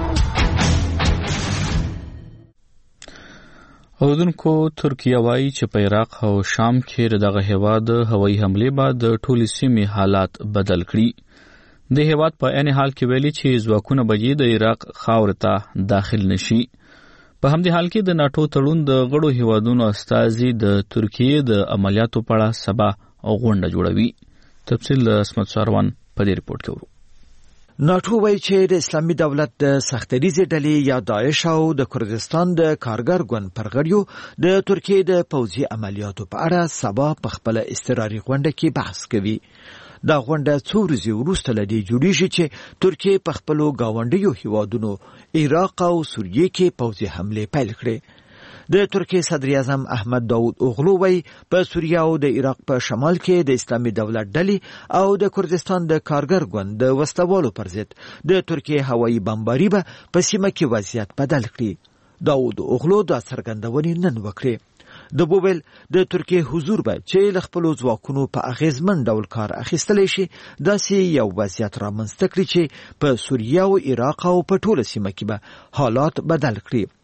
اوردونکو ترکیه وایي چې په عراق او شام کې دغه هیواد هوایي حمله بعد د ټولې سیمې حالات بدل کړي. د هیواد په عین حال کې ویلي چې ځواکونه به د عراق خاور ته داخل نشي. په همدې حال کې د ناتو تړون د غړو هیوادونو استازي د ترکیه د عملیاتو په اړه سبا غونډه جوړوي. تفصیل اسمت ساروان په دې ریپورت کې ورو. ناتو وایي چې د اسلامي دولت د سختریزې ډلې یا داعش او د کردستان د کارګر ګوند پر غړیو د ترکیه د پوځي عملیاتو په اړه سبا په خپل استراري غونډه کې بحث کوي. دا غونډه څو ورځې وروسته له دې جوړیږي چې ترکیه په خپلو ګاونډیو هیوادونو عراق او سوریه کې پوځي حملې پیل کړې. د ترکیه صدر اعظم احمد داود اوغلو وایي په سوریه او د عراق په شمال کې د اسلامي دولت ډلې او د کردستان د کارګر ګوند د وسلوالو پر ضد د ترکیه هوایي بمباري به په سیمه کې وضعیت بدل کړي. داود اوغلو دا څرګندونې نن وکړې. د بوبل د ترکیه حضور به چې له خپلو ځواکونو په اغیزمن ډول کار اخیستلی شي داسې یو وضعیت رامنځته کړي چې په سوریه او عراق او په ټوله سیمه کې به حالات بدل کړي.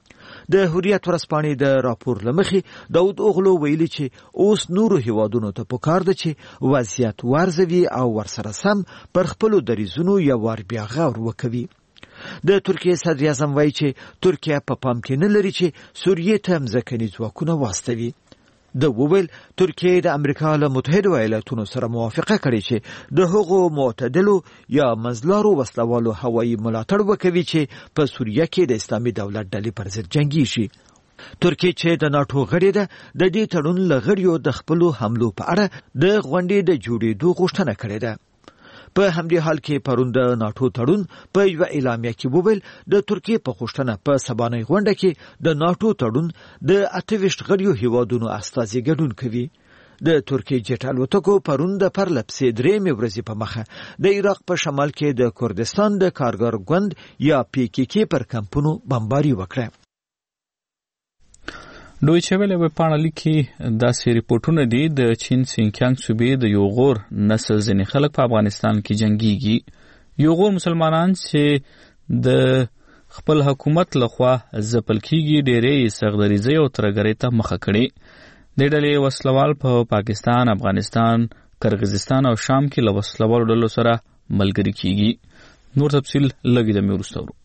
د حریت ورځپاڼې د راپور لمخې داود اوغلو ویلي چې اوس نورو هیوادونو ته پکار ده چې وضعیت وارزوي او ورسره سم پر خپلو دریځونو یو وار بیا غور وکوي. د ترکیې صدر اعظم وایي چې ترکیه په پام کې نه لري چې سوریې ته مځکني ځواکونه واستوي. د وویل ترکیه د امریکا له متحده ایالاتونو سره موافقه کړې چې د هغو معتدلو یا منځلارو وسلوالو هوایي ملاتړ وکوي چې په سوریه کې د اسلامي دولت ډلې پر ضد جنګیږي. ترکیه چې د ناتو غړې ده د دې تړون له غړیو د خپلو حملو په اړه د غونډې د جوړېدو غوښتنه کړې ده. په همدې حال کې پرون د ناتو تړون په یو اعلامیه کې وویل د ترکیې په غوښتنه په سبانۍ غونډه کې د ناتو تړون د 28 غړیو هیوادونو استازي ګډون کوي. د ترکیې جټ الوتکو پرون د پرلپسې 3 ورځې په مخه د عراق په شمال کې د کردستان د کارګر ګوند یا PKK پر کمپونو بمباري وکړه. دویچه ویلې وپاڼه لیکي داسې ریپورټونه دي د چین سینکیانګ صوبې د یوغور نسل ځینې خلک په افغانستان کې جنګيږي. یوغور مسلمانان چې د خپل حکومت لخوا ځپل کیږي ډېرې سغدریزۍ او ترګرۍ ته مخه کړي. د ډلې وسلوال په پاکستان، افغانستان، کرغیزستان او شام کې له وسلوالو ډلو سره ملګري کیږي. نور تفصیل لږ د وروسته ورو.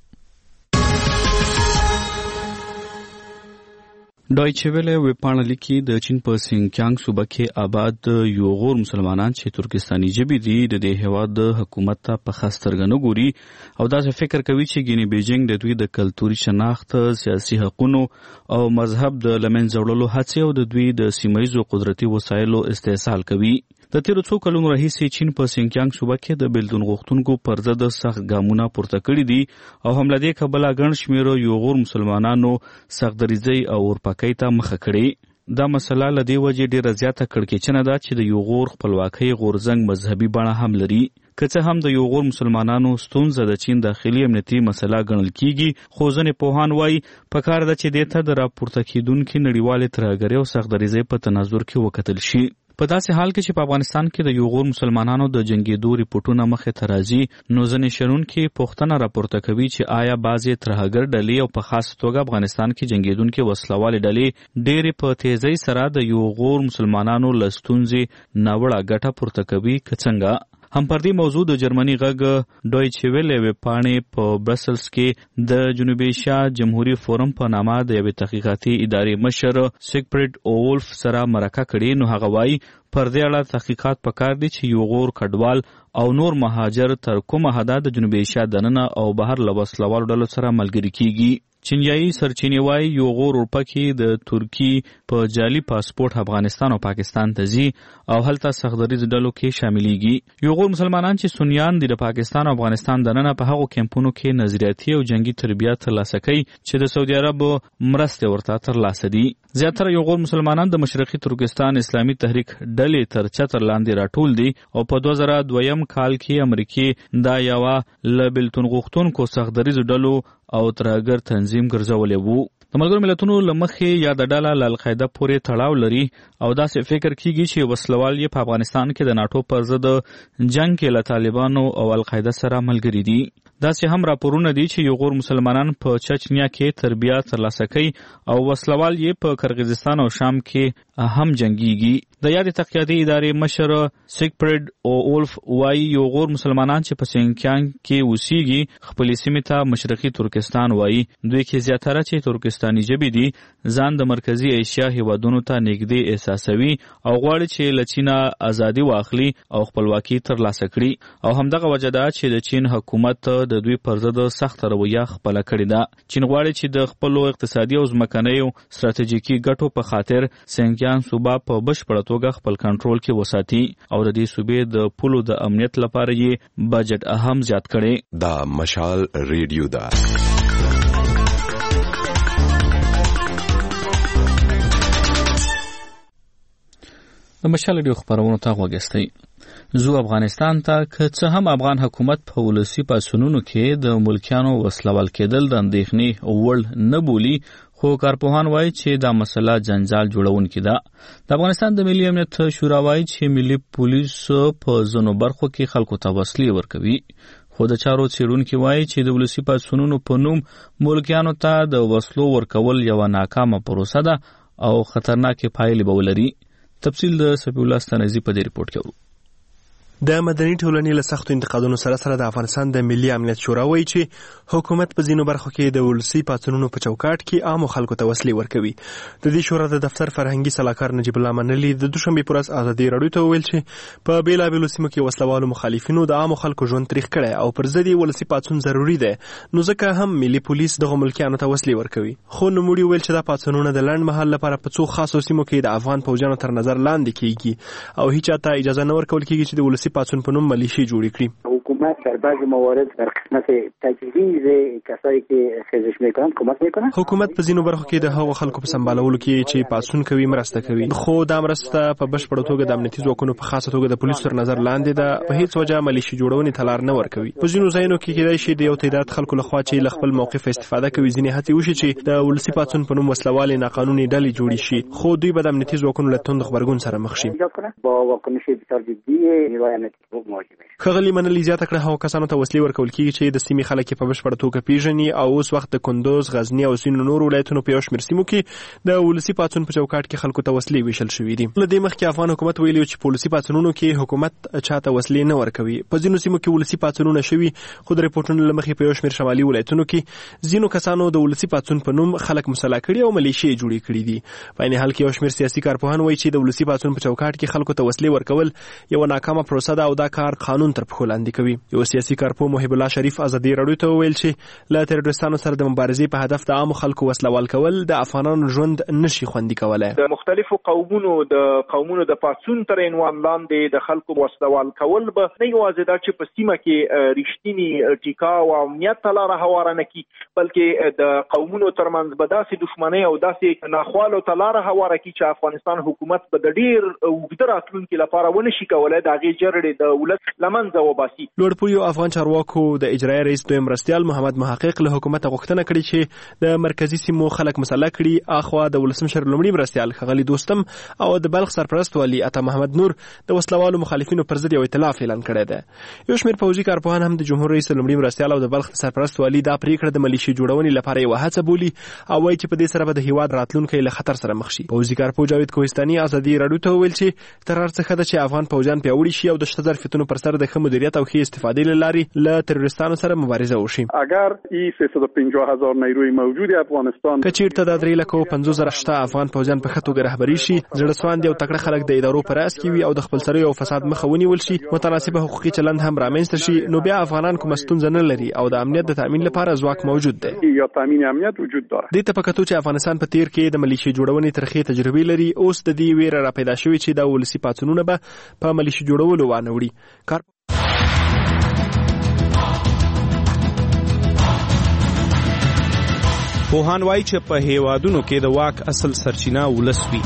ډایچه ویله وپاڼه لیکي د چین په سینکیانګ صوبه کې آباد یوغور مسلمانان چې ترکستاني ژبې دي د دې هېواد د حکومت ته په خاص سترګه نه ګوري او داسې فکر کوي چې ګینې بیجینګ د دوی د کلتوري شناخت، سیاسي حقونو او مذهب د له منځه وړلو هڅې او د دوی د سیمه ییزو قدرتي وسایلو استحصال کوي. د تیرو څو کلونو راهیسې چین په سینکیانګ صوبه کې د بیلتون غوښتونکو پر ضد سخت ګامونه پورته کړي دي او هم له دې کبله ګڼ شمېر یوغور مسلمانانو سخت دریځۍ او ورپکۍ ته مخه کړي. دا مسله له دې وجې ډېره زیاته کړکېچنه ده چې د یوغور خپلواکۍ غورځنګ مذهبي بڼه هم لري. که څه هم د یوغور مسلمانانو ستونزه د چین داخلي امنیتي مسله ګڼل کیږي، خو ځینې پوهان وایي پکار ده چې دې ته د راپورته کیدونکې نړیوالې ترهګرۍ او سخت دریځۍ په تناظر کې وکتل شي. په داسې حال کې چې په افغانستان کې د یوغور مسلمانانو د جنګېدو ریپورټونه مخې ته راځي، نو ځینې شنونکي پوښتنه راپورته کوي چې آیا بعضې ترهګر ډلې او په خاص توګه افغانستان کې جنګېدونکې وسلوالې ډلې ډېرې په تیزۍ سره د یوغور مسلمانانو له ستونزې ناوړه ګټه پورته کوي که څنګه؟ هم پر دې موضوع د جرمني غږ ډویچه ویلې وپاڼې په برسلز کې د جنوبي ایشیا جمهوریت فورم په نامه د یوې تحقیقاتي ادارې مشر سیګفریډ اولف سره مرکه کړې. نو هغه وایي پر دې اړه تحقیقات پکار دي چې یوغور کډوال او نور مهاجر تر کومه حده د جنوبي ایشیا دننه او بهر له وسلوالو ډلو سره ملګري کیږي. چینیایي سرچینې وایي یوغور اروپا د ترکی په جعلي پاسپورت افغانستان او پاکستان ته ځي او هلته سخت ډلو کې شاملېږي. یوغور مسلمانان چې سنیان دي د پاکستان او افغانستان دننه په هغو کمپونو کې نظریاتي او جنگي تربیات ترلاسه کوي چې د سعودي عرب مرستې ورته ترلاسه دي. زیاتره یوغور مسلمانان د مشرقي ترکستان اسلامي تحریک ډلې تر چتر لاندې راټول دي او په 2002 کال کې امریکې دا یوه له بیلتون غوښتونکو سخت ډلو او ترهګر تنظیم ګرځولې وو. د ملګرو ملتونو له مخې یاده ډله له القاعده پورې تړاو لري او داسې فکر کیږي چې وسلوال یې په افغانستان کې د ناټو پر ضد جنگ کې له طالبانو او القاعده سره ملګري دي. داسې هم راپورونه دي چې یوغور مسلمانان په چچنیا کې تربیات ترلاسه کوي او وسلوال یې په کرغیزستان او شام کې هم جنگيږي. د یادې تحقیقاتي ادارې مشر سیګفریډ اولف وایي یوغور مسلمانان چې په سینکیانګ کې اوسېږي خپلې سیمې ته مشرقي ترکستان وایي. دوی کې زیاتره چې ترکستاني ژبې دي ځان د مرکزي ایشیا هیوادونو ته نږدې احساسوي او غواړي چې له چینه ازادي واخلي او خپلواکي ترلاسه کړي او همدغه وجه ده چې د چین حکومت د دوی پر ضد سخت رویه خپله کړې ده. چین غواړي چې د خپلو اقتصادي او ځمکنیو ستراتیژیکي ګټو په خاطر سینکیانګ صوبه په بشپړه توګه خپل کنټرول کې وساتي او د دې صوبې د پولو د امنیت لپاره یې بجټ هم زیات کړي. دا مشال ریډیو ده. د مشال ریډیو خبرونو ته غوږ زو افغانستان ته که څه هم افغان حکومت په ولسی پاسونونو کې د ملکیانو وسلوال کېدل د اندېښنې وړ نه بولي، خو کارپوهان وایي چې دا مسله جنجال جوړونکې ده. د افغانستان د ملي امنیت شورا وایي چې ملي پولیس په ځینو برخو کې خلکو ته وسلې ورکوي، خو د چارو څېړونکي وایي چې د ولسي پاڅونونو په نوم ملکیانو ته د وسلو ورکول یوه ناکامه پروسه ده او خطرناکې پایلې به ولري. تفصیل د سفی الله ستانزي په دې ریپورت کې ورو. د مدني ټولنې له سختو انتقادونو سره د افغانستان د ملي امنیت شورا وایي چې حکومت په ځینو برخو کې د ولسي پاڅونونو په چوکاټ کې عامو خلکو ته وسلې ورکوي. د دې شورا د دفتر فرهنګي سلاکار نجیب الله منلي د دوشنبې پر ورځ ازادي راډیو ته وویل چې په بیلابېلو سیمو کې وسلوالو مخالفینو د عامو خلکو ژوند تریخ کړی او پر ضد یې ولسي پاڅون ضروري دی، نو ځکه هم ملي پولیس دغه ملکیانو ته وسلې ورکوي. خو نوموړي وویل چې دا پاڅونونه د لنډ مهال لپاره په څو خاصو سیمو کې د افغان پوځیانو تر نظر لاندې کیږي او هیڅ چاته اجازه نه ورکول کیږي چې د ولسي پاڅون په نوم ملیشې جوړې کړي. حکومت در بعضی موارد در قسمت تجهیز کسایی که خیزش میکنن کمک میکنه. حکومت په ځینو برخو کې د هغو خلکو په سمبالولو کې چې پاڅون کوي مرسته کوي، خو دا مرسته په بشپړه توګه د امنیتي ځواکونو په خاصه توګه د پولیسو تر نظر لاندې ده. په هیڅ وجه ملیشې جوړونې ته لار نه ورکوي. په ځینو ځایونو کې کېدای شي د یو تعداد خلکو لخوا چې له خپل موقف استفاده کوي ځینې هڅې وشي چې د ولسي پاڅون په نوم وسلوالې ناقانوني ډلې جوړې شي، خو دوی به د امنیتي ځواکونو له توند غبرګون سره مخ شي. با واکنش بسیار جدی نیروی امنیتي مواجه میشه. ښاغلي منلي زیاته کړه هغو کسانو ته وسلې ورکول کېږي چې د سیمې خلک په بشپړه توګه پیژني او اوس وخت د کندوز، غزني او ځینو نورو ولایتونو په یو شمېر سیمو کې د ولسي پاڅون په چوکاټ کې خلکو ته وسلې ویشل شوي دي. له دې مخکې افغان حکومت ویلي چې په ولسي پاڅونونو کې حکومت چاته وسلې نه ورکوي. په ځینو سیمو کې ولسي پاڅونونه شوي، خو د ریپورټونو له مخې په یو شمېر شمالي ولایتونو کې ځینو کسانو د ولسي پاڅون په نوم خلک مسلح کړي او ملیشې جوړې کړي دي. په عین حال کې یو شمېر سیاسي کارپوهان وایي چې د ولسي پاڅون په چوکاټ کې خلکو ته وسلې ورکول یوه ناکامه پروسه ده او دا کار قانون تر پښو لاندې کوي. یو سیاسي کارپوه محب الله شریف ازادي راډیو ته وویل چې له تروریستانو سره د مبارزې په هدف د عامو خلکو وسلوال کول د افغانانو ژوند نشي خوندي کولای. د مختلفو قومونو د پاڅون تر عنوان لاندې د خلکو وسلوال کول به نه یوازې دا چې په سیمه کې رښتینی ټیکا او امنیت ته لاره هواره نه کړي، بلکې د قومونو ترمنځ به داسې دښمنۍ او داسې ناخوالو ته لاره هواره کړي چې افغانستان حکومت به د ډېر اوږده راتلونکي لپاره ونه شي کولی د هغې جرړې د ولس له منځه وباسي. لوړپوړو افغان چارواکو د اجرایي رئیس دویم مرستیال محمد محقق له حکومت غوښتنه کړې چې د مرکزی سیمو خلک مسلح کړي. اخوا د ولسمشر لومړي مرستیال ښاغلي دوستم او د بلخ سرپرست والي عطا محمد نور د وسلوالو مخالفینو پر ضد یو ائتلاف اعلان کړی دی. یو شمېر پوځي کارپوهان هم د جمهور رئیس لومړي مرستیال او د بلخ سرپرست والي دا پریکړه د ملیشې جوړونې لپاره یوه هڅه بولي او وایي چې په دې سره به د هیواد راتلونکی له خطر سره مخ شي. پوځي کارپوه جاوید کوهستاني ازادي راډیو ته وویل چې تر هر څه ښه ده چې افغان پوځیان پیاوړي شي او د شته ظرفیتونو پر سر د ښه مدیریت او ښې استفادې له لارې له تروریستانو سره مبارزه وشي. اگر این 350,000 نیروی موجود افغانستان که چیرته د 350,000 شته افغان پوځیان په ښه توګه رهبري شي، زړه سواندي او تکړه خلک د ادارو په راس کې وي او د خپلسرۍ او فساد مخه ونیول شي، متناسبه حقوقي چلند هم رامنځته شي، نو بیا افغانان کومه ستونزه نه لري او د امنیت د تامین لپاره ځواک موجود دی. یا تامین امنیت وجود داره. دې ته په کتو چې افغانستان په تیر کې د ملیشې جوړونې ترخې تجربې لري، اوس د دې ویره را پیدا شوې چې د ولسي پاڅونونه به په ملیشې جوړولو وانه وړي. پوهان وایي چې په هیوادونو کې د واک اصل سرچینه ولس وي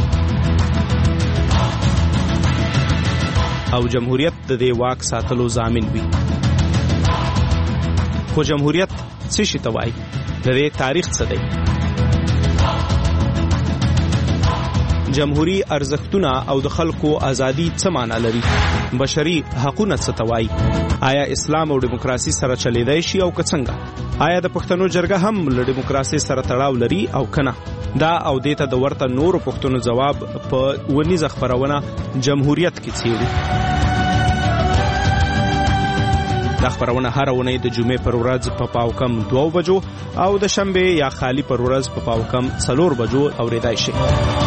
او جمهوریت د دې واک ساتلو ضامن وي. خو جمهوریت څه شي ته وایي؟ د دې تاریخ څه دی؟ جمهوری ارزښتونه او د خلکو ازادي څه معنا لري؟ بشري حقوقونه څه ته وایي؟ آیا اسلام او دیموکراسي سره چلیدای شي او که څنګه؟ آیا د پښتنو جرګه هم له دیموکراسي سره تړاو لري او کنه؟ دا او دې ته د ورته نورو پښتنو ځواب په ونیزه خپرونه جمهوریت کې څیړو. دا خبرونه هر اونۍ د جمعې پر ورځ په پاوکم 2 بجو او د شنبه یا خالی پر ورځ په پاوکم 4 بجو اوریدای شي.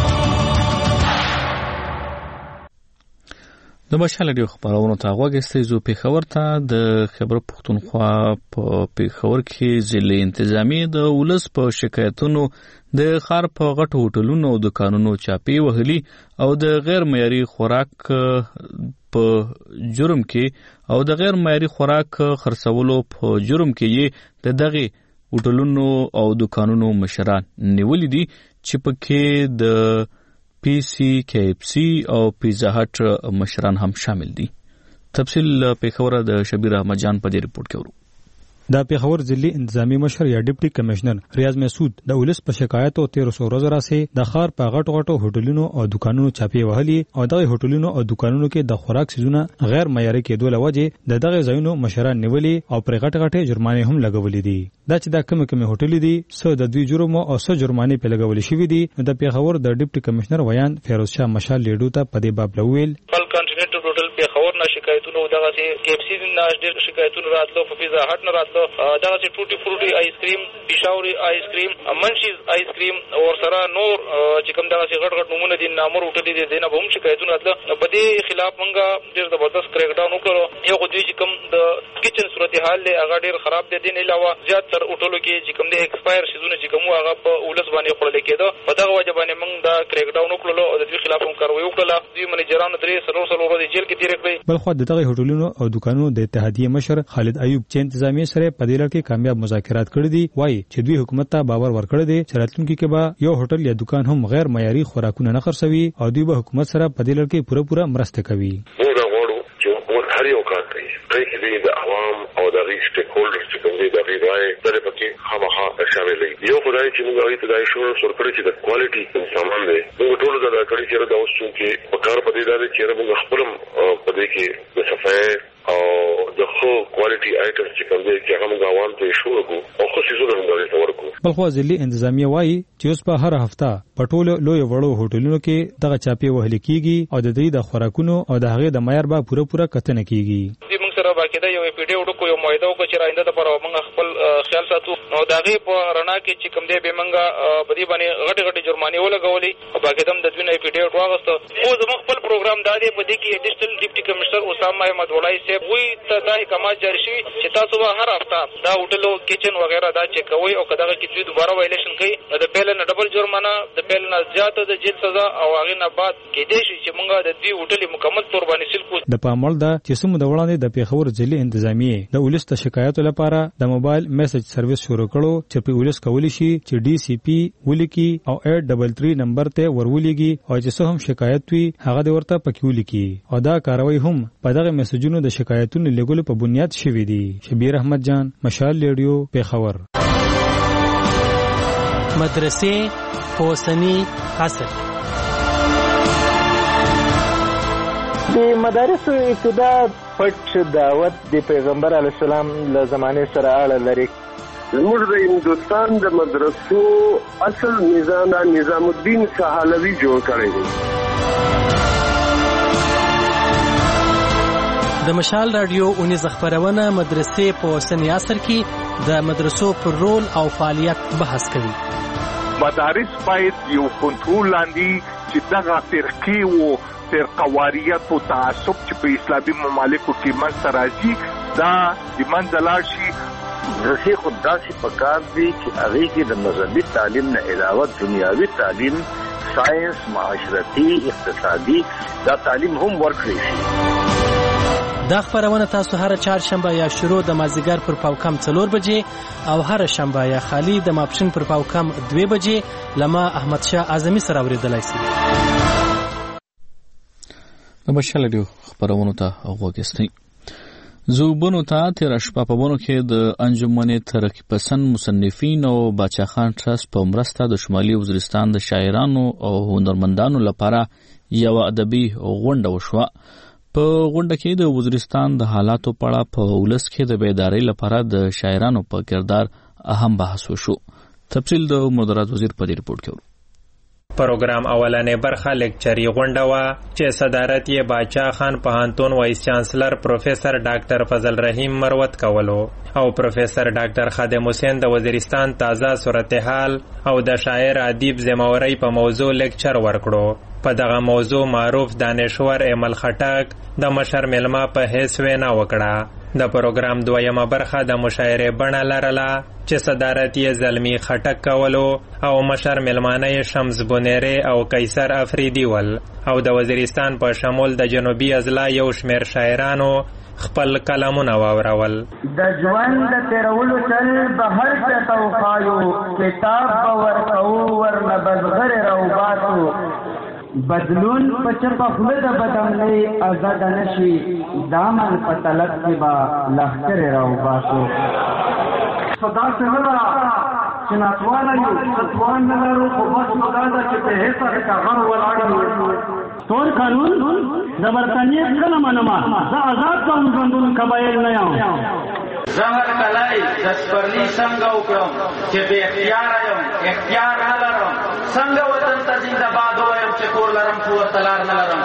د مشال ډیو خبرونو ته غوږ زو پیښور ته د خبر پښتونخوا په پیښور کې ضلع انتظامی د ولس په شکایتونو د خار په غټو هوټلونو او دکانونو چاپی وهلي او د غیر معیاري خوراک په جرم کې او د غیر معیاري خوراک خرڅولو په جرم کې د دغه هوټلونو او دکانونو مشران نیولې دي چې پکې د PC, KFC او پیزا هټ مشران هم شامل دي. تفصیل پیښور د شبیر احمد جان په دې ریپورت کې ورو. د پیښور ضلعي انتظامی مشر یا ډیپټي کمشنر ریاض مسعود د ولس په شکایت او 1300 ورځې راسي د خار په غټو هوټلونو او دکانونو چاپی وهلي او دغه هوټلونو او دکانونو کې د خوراک سيزونه غیر معیاري کېدو لوجه دغه ځایونو مشران نیولي او پر غټه جرمانه هم لګولې دي دا چې دا کوم هوټل دي سو د دوی جرم او سو جرمانه په لګولې شوې دي د پیښور د ډیپټي کمشنر ویان فیروز شاه مشال لیډو ته په دې باب لویل پیښور نه شکایتونه دغه سي کیپسی نه ډېر شکایتونه راتلو په پیزا هټ نه راتلو دغه سي ټوټي فروټي آیس کریم پېښوري آیس کریم منشیز آیس کریم او سره نور چې کوم دغه سي غټ نمونه دي نامور هوټل دي دینه به هم شکایتونه راتلو په دې خلاف مونږه ډېر زبردست کریک ډاون وکړو یو خو دوی چې کوم د کچن صورتحال له هغه ډېر خراب دي دین علاوه زیات تر هوټلو کې چې کوم د ایکسپایر شیزونه چې کوم هغه په ولس باندې خړل کېده په دغه وجه باندې مونږ دا کریک ډاون وکړو او د دوی خلاف هم کاروي وکړه دوی منیجرانو درې سرور ورځې جیل کې تیر کړی بلخو د دغه هوټلونو او دکانونو د اتحادیه مشر خالد ایوب چې انتظامی سره په دې لړ کې کامیاب مذاکرات کړي دي وایي چې دوی حکومت ته باور ورکړی دی چې راتلونکي کې به یو هوټل یا دکان هم غیر معیاري خوراکونه نه خرڅوي او دوی به حکومت سره په دې لړ کې پوره مرسته کوي هر یو کار کوي چې د عوام او د سټیک هولډرز چې کوم دي د رائے د پکې خامخا شامل دي یو خدای چې موږ ایت د ایشورنس ورکړي چې د کوالټي سامان دی موږ ټول دا کړی چې دا اوس چې په کار پدې دا چې موږ خپل په دې کې د صفای او د خو کوالټي آیټمز چې کوم دي چې هغه عوام ته شروع کو او خو سيزونه موږ ته ورکو بلخو ضلعي انتظامیه وایي چې اوس په هر هفته په ټولو لوی وړو هوټلونو کې دغه چاپی وهل کیږي او د دې د خوراکونو او د هغه د معیار به پوره کتنه کیږي موږ سره باقاعده یو پیډي وډکو یو معاهده وکړو چې راینده لپاره موږ خپل خیال ساتو نو دغه په رڼا کې چې کوم دی به موږ بدی باندې غټ جرمانه ولګولې او باقاعده د دوی نه پیډي واغسته خو زموږ خپل پروګرام دا دی په دې کې ایډیشنل ډیپټي کمشنر اسامه احمد ولای صاحب وی ته دا احکامات جاری شي چې تاسو به هر هفته دا هوټلو کچن وغیرہ دا چیک کوئ او کله کې دوی دوباره وایلیشن کوي د پیل نه ډبل جرمانه د پیل نه زیاته د جیل سزا او هغه نه بعد کې دې شي چې موږ د دې هوټل مکمل تور باندې سیل کو د پامل دا چې سم د وړاندې د پیښور ضلعي انتظامیه د ولس ته شکایت لپاره د موبایل میسج سرویس شروع کړو چې په ولس کولی شي چې ډي سی پی ولیکي او 833 نمبر ته ورولېږي او چې څه هم شکایت وي هغه د ورته پکې ولیکي او دا کاروي هم په دغه میسجونو د شکایتونو لګولو په بنیاد شوی دی شبیر احمد جان مشال ریډیو پیښور مدرسې پوسنی عصر د مدارسو ابتدا پټ دعوت د پیغمبر علی السلام له زمانه سره اړه لري زموږ د هندوستان د مدرسو اصل نظام الدین سهالوی جوړ کړی دی د مشال رادیو اونیز خبرونه مدرسې په اوسنی عصر کې د مدرسو پر رول او فعالیت بحث کوي مدارس باید یو کنټرول لاندې چې دغه فرقې وو فرقواریت او تعصب چې په اسلامي ممالکو کې منځته راځي دا د منځه لاړ شي مدرسې خود داسې پکار دي چې هغې کې د مذهبي تعلیم نه علاوه دنیاوي تعلیم ساینس معاشرتي اقتصادي دا تعلیم هم ورکړی شي دا خبرونه تاسو هر چهارشنبه یا شروع د مازیګر پر پاوکم 4 بجې او هر شنبه یا خالی د ماپښین پر پاوکم 2 بجې لما احمد شاه اعظمي سره اوریدلای شئ د مشال ریډیو خبرونه ته وګورئ زوبونو ته تیر شپه په بونو کې د انجمن ترقی پسند مصنفین او باچا خان ټرست په مرسته د شمالي وزیرستان د شاعرانو او هنرمندانو لپاره یو ادبي غونډه وشوه په غونډه کې د وزیرستان د حالاتو په اړه په ولس کې د بیداری لپاره د شاعرانو په کردار اهم بحث وشو تفصیل د مدرات وزیر په دې رپورت کې پروګرام اولنې برخه لیکچري غونډه وا چې صدارت یې باچا خان پوهنتون وایس چانسلر پروفیسور ډاکټر فضل رحیم مروت کولو او پروفیسور ډاکټر خادم حسین د وزیرستان تازه صورتحال او د شاعر ادیب زموري په موضوع لیکچر ورکړو په دغه موضوع معروف دانشور ایمل خټک د مشر ملما په حیث وینا وکړه د پروګرام دویمه برخه د مشاعره بڼه لرله چې صدارت یې زلمی خټک کولو او مشر ملمانه شمس بونیری او قیصر افریدی ول او د وزیرستان په شمول د جنوبي اضلاع یو شمیر شاعرانو خپل کلامونه واورول د ژوند د تیرولو چل به هر څه توخایو کتاب به ورکو ورنه بزغر روباتو بدلون په چپه خوله د بدمنۍ ازاده نشي دامن په طلب کې به لښکرې راوباسو صدا څنګه دا چې ناتوانه یو ستوان نه لرو خو بس دا ده چې په هیڅ کار ولاړ یو ټول قانون د برتانیې کله منما زه آزاد کوم ژوندون قبایل نه یم زهر کلای دسپرلی څنګه وکړم چې به اختیار یم اختیار نه لرم څنګه وطن ته زنده‌باد وایم چې کور لرم خو تلار نه لرم.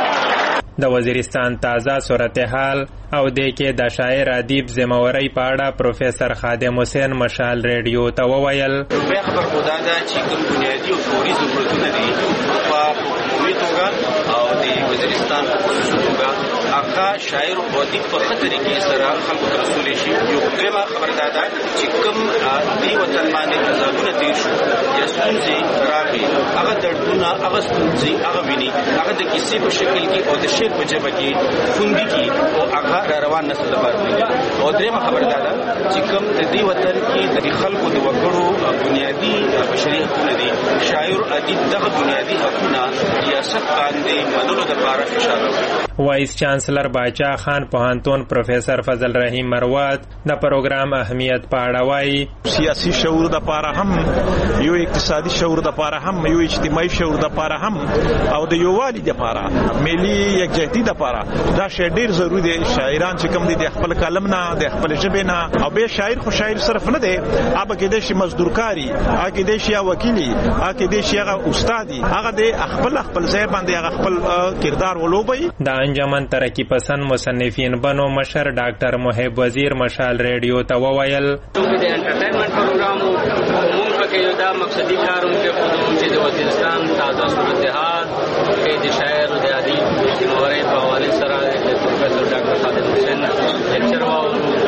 د وزیرستان تازه صورتحال او د کې د شاعر ادیب زموری په اړه پروفیسور خادم حسین مشال ریډیو ته وویل بیا خبر خدا ده چې کوم بنیادی او فوري ضرورتونه دي په عمومي توګه او د وزیرستان په خصوصي توګه هغه شاعر او ادیب په خطر کې سره خلکو ته رسول شي. یو بله خبر ده چې کوم دی وطن باندې تزادونه تیر شو یا ستونزې راغلي هغه دردونه هغه ستونزې هغه ویني هغه د کیسې په شکل کې او د شعر په ژبه کې خوندي کی او هغه روان نسل لپاره او درېمه خبر ده چې کوم د دې وطن کې د خلکو د وګړو بنیادی بشري حقوق دي شاعر ادیب دغه بنیادی حقوقونه ریاست باندې منلو لپاره فشار وایس چانسلر باچا خان پوهنتون پروفیسور فضل رحیم مروت د پروګرام اهمیت په اړه وایي سیاسي شعور د لپاره هم یو اقتصادي شعور د لپاره هم یو اجتماعي شعور د لپاره هم او د یووالي د لپاره ملي یکجهتي د لپاره دا شی ډیر ضروري دی. شاعران چې کوم دي د خپل کلم نه د خپل ژبې نه او به شاعر خو شاعر صرف نه دی هغه کې د شي مزدورکاری هغه کې د شي وکیلی هغه کې د شي هغه استادي هغه د خپل ځای باندې هغه خپل کردار ولوبي. د انجمن ترقی پسند مصنفین بنو مشر ډاکټر محب وزیر مشال ریډیو ته وویل د انټرټینمنټ پروګرام عموم پکې دا مقصدی کارونه چې د وزیرستان تازه صورتحال کې د شاعر او د ادیب زموری په حواله سره پروفیسور ډاکټر خادم حسین لیکچر او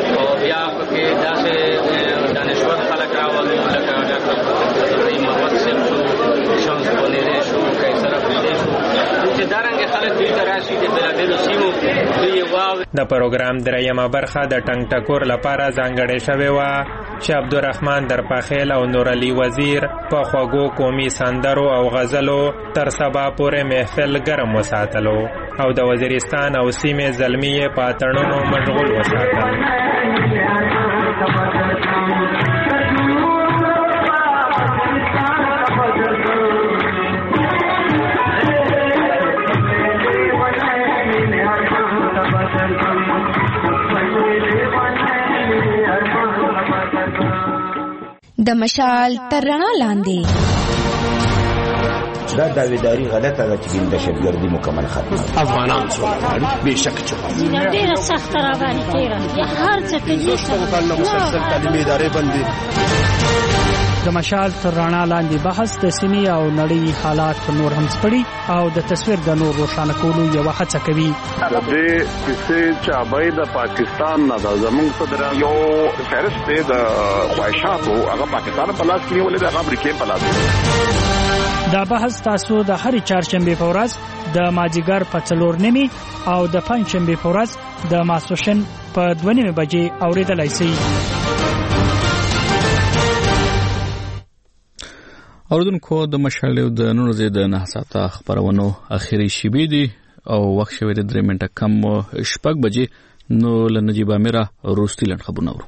بیا پکې داسې دانشور خلک راوړل لکه ډاکټر ابراهیم محمد صاحب شمس بونیری شو قیصر افریدی شو چې دارنګ خلک دې تراشي د بلادلو سیمو دوی واو. د پروګرام دریمه برخه د ټنګ ټکور لپاره ځانګړې شوې و چې عبدالرحمن درپاخیل او نور علي وزیر په خوږو قومي سندرو او غزلو تر سبا پورې محفل ګرم وساتلو او د وزیرستان او سیمې زلمی په اتڼونو مشغول وساتل. د مشال تر رڼا لاندې دا داویداری غلطه ده چې د شتګردي مکمل ختمه افغانان سره بهشکه چې ډیره سخت را باندې تیره یا هر څه کې څه کله مسلسل تعلیمي ادارې بندي. د مشال تر رڼا لاندې بحث د سیمې او نړۍ حالات نور هم سپړي او د تصویر د نور روښانه کولو یو هڅه کوي. د دې کیسې چابې د پاکستان نه د زمونږ صدر یو فهرست د خواهشاتو هغه پاکستان په لاس کې ولې د امریکا په لاس. دا بحث تاسو د هر چهارشنبه په ورځ د مازیګر په 4:30 او د پنځشنبه په ورځ د ماسوشن په 2:30 بجې اوریدلای شئ. اوردونکو د مشال د نن ورځې د 9 ساعته خبرونو اخیری شیبې دي او وخت شوی د 3 منټه کم شپږ بجې نو لنجيب اميره روستي لن خبرونه ورو.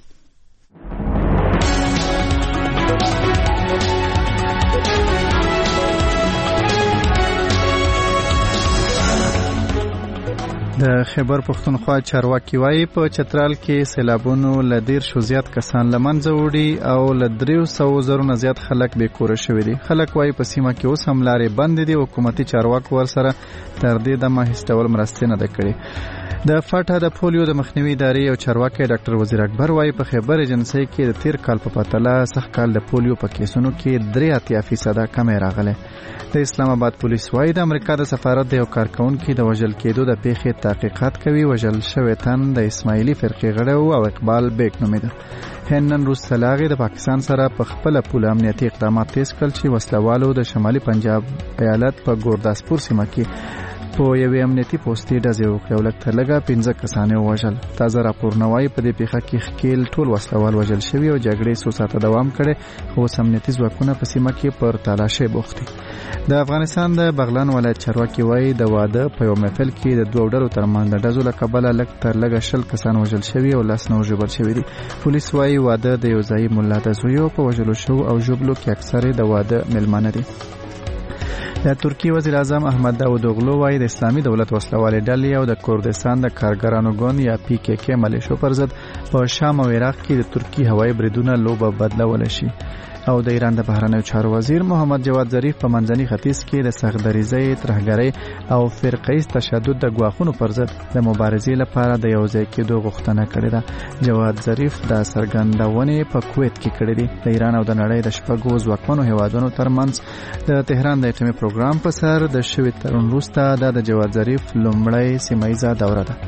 د خیبر پښتونخوا چارواکي وایي په چترال کې سیلابونو لدیر شو زیات کسان لمنځه وړي او ل 300 زره نه زیات خلک به کور شوي دي. خلک وایي په سیمه کې اوس هم لارې بند دي. حکومتي چارواکو ور سره تر دې دمه هیڅ ډول مرستې نه ده کړې. د فاټا د پولیو د مخنیوي ادارې او چارواکي ډاکټر وزیر اکبر وایي په خیبر ایجنسي کې د تیر کال په پاتله سخت کال د پولیو په کیسونو کې 83% کمې راغله. د اسلام آباد پولیس وایي د امریکا د سفارت د یو کارکونکو د وژل کېدو د پیښې تحقیقات کوي. وژل شوی تن د اسماعیلی فرقې غړی او اقبال بیگ نومیده. هنن روس سلاغي د پاکستان سره په خپل پوله امنیتي اقدامات تیز کړل چې وسلوالو د شمالي پنجاب ایالت په ګورداسپور سیمه کې په یوې امنیتي پوستې ډزې وکړې او لږ تر لږه 15 کسان یې ووژل. تازه راپورونه وایي په دې پیښه کې ښکېل ټول وسلوال وژل شوي او جګړې څو ساعته دوام کړی، خو اوس امنیتي ځواکونه په سیمه کې پر تالاشۍ بوخت دي. د افغانستان د بغلان ولایت چارواکي وایي د واده په یو محفل کې د دوه ډلو ترمنځ د ډزو له کبله لږ تر لږه 20 کسان وژل شوي او 10 نور ژوبل شوي دي. پولیس وایي واده د یو ځایي ملا د زویو په وژلو شو او ژوبلو کې اکثره د واده میلمانه دي. د ترکی وزیر اعظم احمد داود اوغلو وایي د اسلامي دولت وسلوالې ډلې او د کردستان د کارګرانو ګوند یا PKK ملیشو پر ضد په شام او عراق کې د ترکی هوایي بریدونه لوبه بدلول شي. او د ایران د بهرنیو چارو وزیر محمد جواد ظریف په منځني ختیځ کې د سختدریزۍ، ترهګرۍ او فرقه‌ایز تشدد د ګواښونو پر ضد د مبارزې لپاره د یو ځای کېدو غوښتنه کړې ده. جواد ظریف د څرګندونې په کویت کې کړې دي. د ایران او د نړۍ د شپږو ځواکمنو هیوادونو ترمنځ د تهران د اټومي پروګرام په سر د شوي تړون وروسته د جواد ظریف لومړی سیمه‌ایزه دوره ده.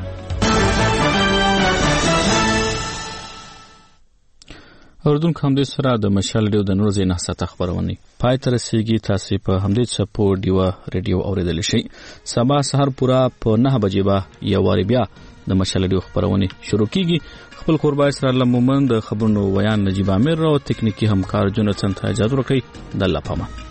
اوردونکو همدې سره د مشال ډیو د نور زین حساته خبرونه پای تر رسیدي. تاسو په همدې چپو ډیو ریډیو اوریدل شي. سبا سحر پورا په 9 بجې به یو واری بیا د مشال ډیو خبرونه شروع کیږي. خپل قربای سره الله مومن د خبرونو ویان نجیب امیر او تکنیکی همکار جنت څنګه اجازه ورکړي. د الله پامان.